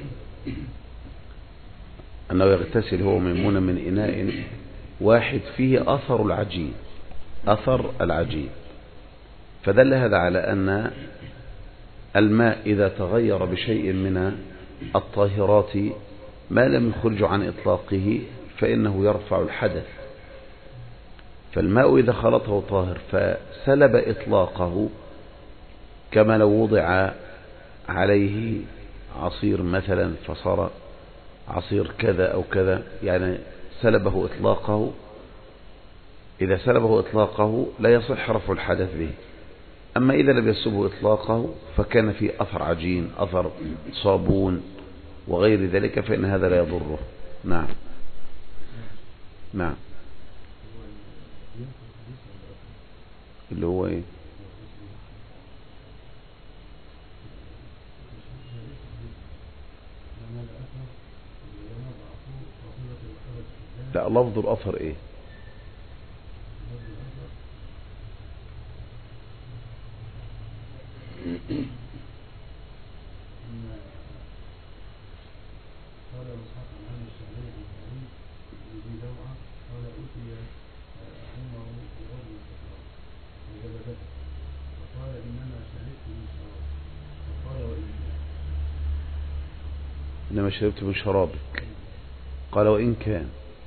أنه يغتسل هو وميمونة من إناء واحد فيه أثر العجين، أثر العجين. فدل هذا على أن الماء إذا تغير بشيء من الطاهرات ما لم يخرج عن إطلاقه فإنه يرفع الحدث. فالماء إذا خلطه طاهر فسلب إطلاقه، كما لو وضع عليه عصير مثلا فصار عصير كذا أو كذا، يعني سلبه إطلاقه. إذا سلبه إطلاقه لا يصح رفع الحدث به. أما إذا لم يسلبه إطلاقه فكان فيه أثر عجين، أثر صابون وغير ذلك، فإن هذا لا يضره. نعم. نعم. اللي هو إيه؟ لا، لفظ الأثر إيه؟ إنما شربت من شرابك. قال وإن كان.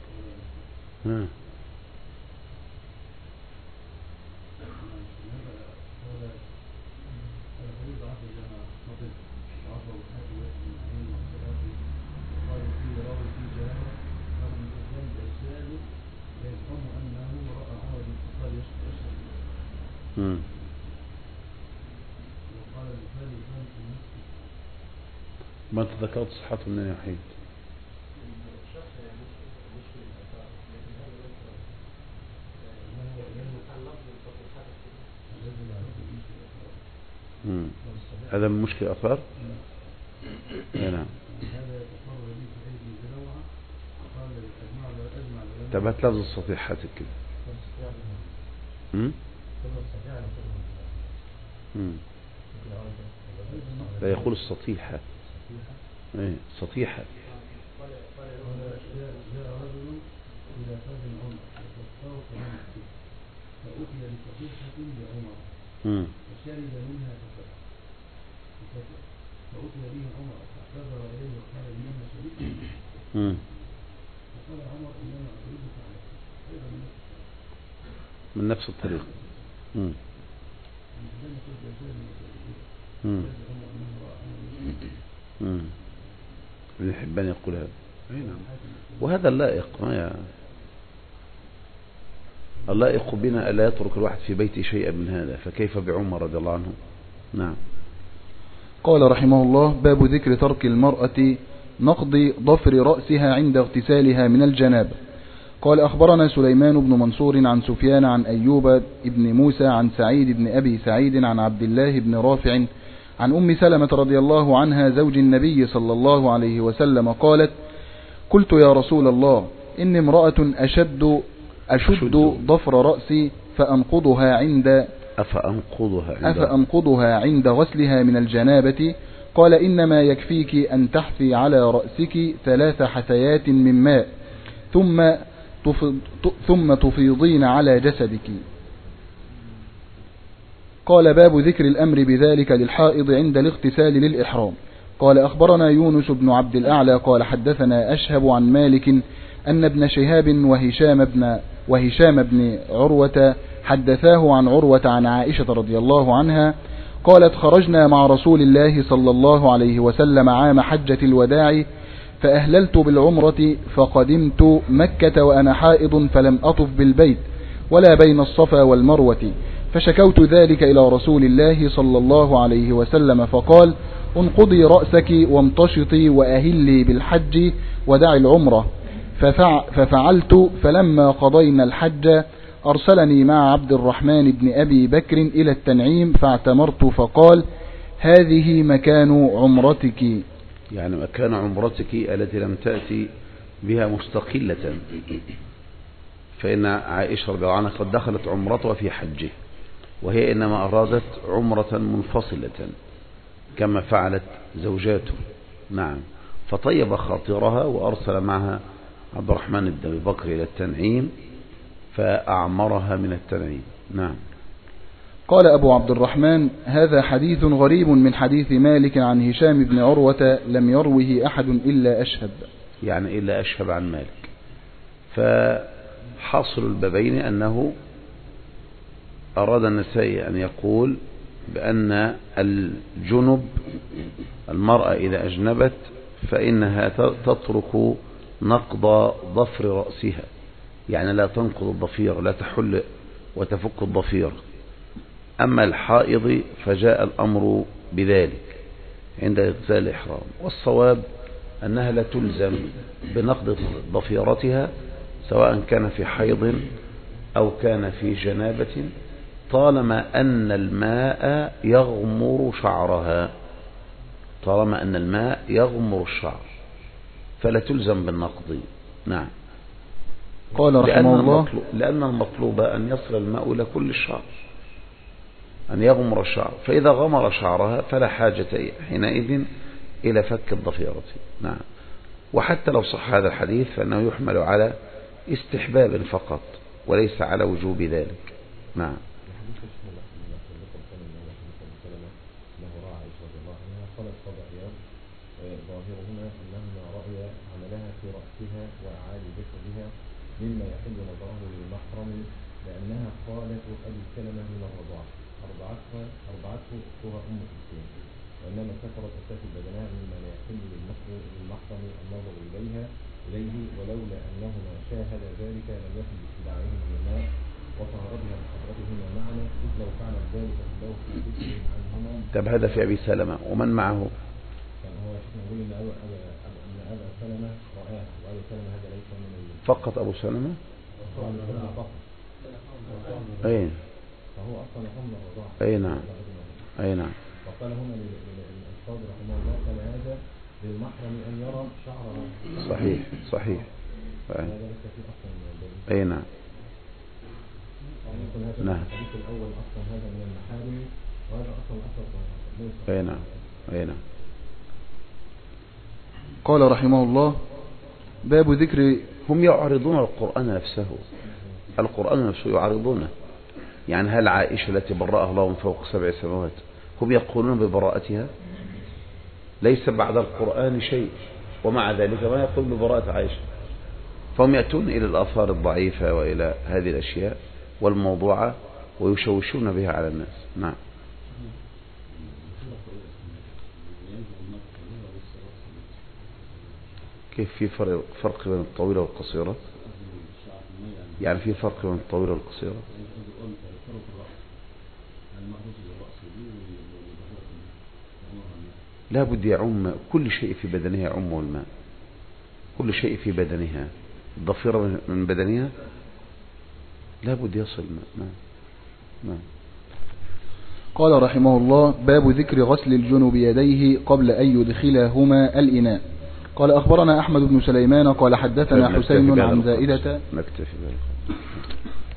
ما أنت ذكرت صحته من يحيد. هذا من مشكلة أثار. نعم. تبعت لفظ الصفيحاتك كده. لا، يقول السطيحة. ايه سطيحة. جاء رجل إلى فرد عمر فأتي بصفيحة لعمر فشرب منها فسكت فأتي به عمر فاعتذر إليه وقال إنما شربت فقال عمر إنما أريدك على أيضا من نفس الطريق. ابن حبان يقول هذا. وهذا اللائق، اللائق بنا ألا يترك الواحد في بيته شيئا من هذا، فكيف بعمر رضي الله عنه. نعم. قال رحمه الله: باب ذكر ترك المرأة نقض ضفر رأسها عند اغتسالها من الجنابة. قال أخبرنا سليمان بن منصور عن سفيان عن أيوب بن موسى عن سعيد بن أبي سعيد عن عبد الله بن رافع عن أم سلمة رضي الله عنها زوج النبي صلى الله عليه وسلم قالت: قلت يا رسول الله إني امرأة أشد ضفر رأسي أفأنقضها عند غسلها من الجنابة. قال: إنما يكفيك أن تحثي على رأسك 3 حثيات من ماء ثم تفيضين على جسدك. قال: باب ذكر الأمر بذلك للحائض عند الاغتسال للإحرام. قال: أخبرنا يونس بن عبد الأعلى قال حدثنا أشهب عن مالك أن ابن شهاب وهشام بن عروة حدثاه عن عروة عن عائشة رضي الله عنها قالت: خرجنا مع رسول الله صلى الله عليه وسلم عام حجة الوداع فأهللت بالعمرة فقدمت مكة وأنا حائض فلم أطف بالبيت ولا بين الصفا والمروة، فشكوت ذلك إلى رسول الله صلى الله عليه وسلم فقال: انقضي رأسك وامتشطي وأهلي بالحج ودع العمرة. ففعلت، فلما قضينا الحج أرسلني مع عبد الرحمن بن أبي بكر إلى التنعيم فاعتمرت، فقال: هذه مكان عمرتك، يعني مكان عمرتك التي لم تأتي بها مستقلة، فإن عائشة رضي الله عنها قد دخلت عمرتها في حجه، وهي إنما أرادت عمرة منفصلة كما فعلت زوجاته. نعم. فطيب خاطرها وأرسل معها عبد الرحمن بن أبي بكر إلى التنعيم فأعمرها من التنعيم. نعم. قال أبو عبد الرحمن: هذا حديث غريب من حديث مالك عن هشام بن عروة لم يروه أحد إلا أشهب، يعني إلا أشهب عن مالك. فحاصل البابين أنه أراد النسائي أن يقول بأن الجنب المرأة إذا أجنبت فإنها تترك نقض ضفر رأسها، يعني لا تنقض الضفير، لا تحل وتفك الضفير. أما الحائض فجاء الأمر بذلك عند اغتسال الإحرام، والصواب أنها لا تلزم بنقض ضفيرتها سواء كان في حيض أو كان في جنابة، طالما أن الماء يغمر شعرها، طالما أن الماء يغمر الشعر فلا تلزم بالنقض. نعم. قال رحمه الله: لأن المطلوب أن يصل الماء إلى كل الشعر، أن يغمر الشعر، فإذا غمر شعرها فلا حاجة حينئذ إلى فك الضفيرة. نعم. وحتى لو صح هذا الحديث فإنه يحمل على استحباب فقط وليس على وجوب ذلك. نعم. ظاهرهما أنهما رأيا عملها في رأسها وأعالي جسدها مما يحل نظره للمحرم، لأنها قالت أبي سلمة من الرضاعة أرضعته أختها أم كلثوم، وإنما كثرت أساس بدنها مما لا يحل للمحرم النظر إليه، ولولا أنهما شاهد ذلك لم يكن باستدعائهما الماء وطهرتها بحضرتهما معنا، إذ لو فعل ذلك فله في ذكر عنهما. طب هذا في أبي سلمة، ومن معه؟ نقول إن أبا سلمة رآها، وأبا سلمة هذا ليس من فقط أبو سلمة؟ فقط. أي. فهو أصلا يقوم بالرضاعة. أي نعم. أي نعم. وقال هنا للأستاذ رحمه الله: قال هذا للمحرم أن يرى شعره. صحيح صحيح. هذا ليس في أصلا. أي نعم. يعني يكون هذا الحديث الأول أصلا هذا من المحارم، وهذا أصلا أصلا. أي نعم. أي نعم. قال رحمه الله: باب ذكر. هم يعرضون القرآن نفسه، القرآن نفسه يعرضونه. يعني هل عائشة التي برأها الله من فوق 7 سماوات هم يقولون ببراءتها؟ ليس بعد القرآن شيء، ومع ذلك ما يقول ببراءة عائشة. فهم يأتون إلى الآثار الضعيفة وإلى هذه الأشياء والموضوعة ويشوشون بها على الناس. نعم. كيف في فرق بين الطويلة والقصيرة؟ يعني في فرق بين الطويلة والقصيرة؟ لا بد يعم كل شيء في بدنها، يعمه الماء، كل شيء في بدنها الضفيرة من بدنها لابد يصل ماء. نعم. قال رحمه الله: باب ذكر غسل الجنب يديه قبل أن يدخلهما الإناء. قال أخبرنا أحمد بن سليمان قال حدثنا حسين عن زائدة. نكتفي بهذا.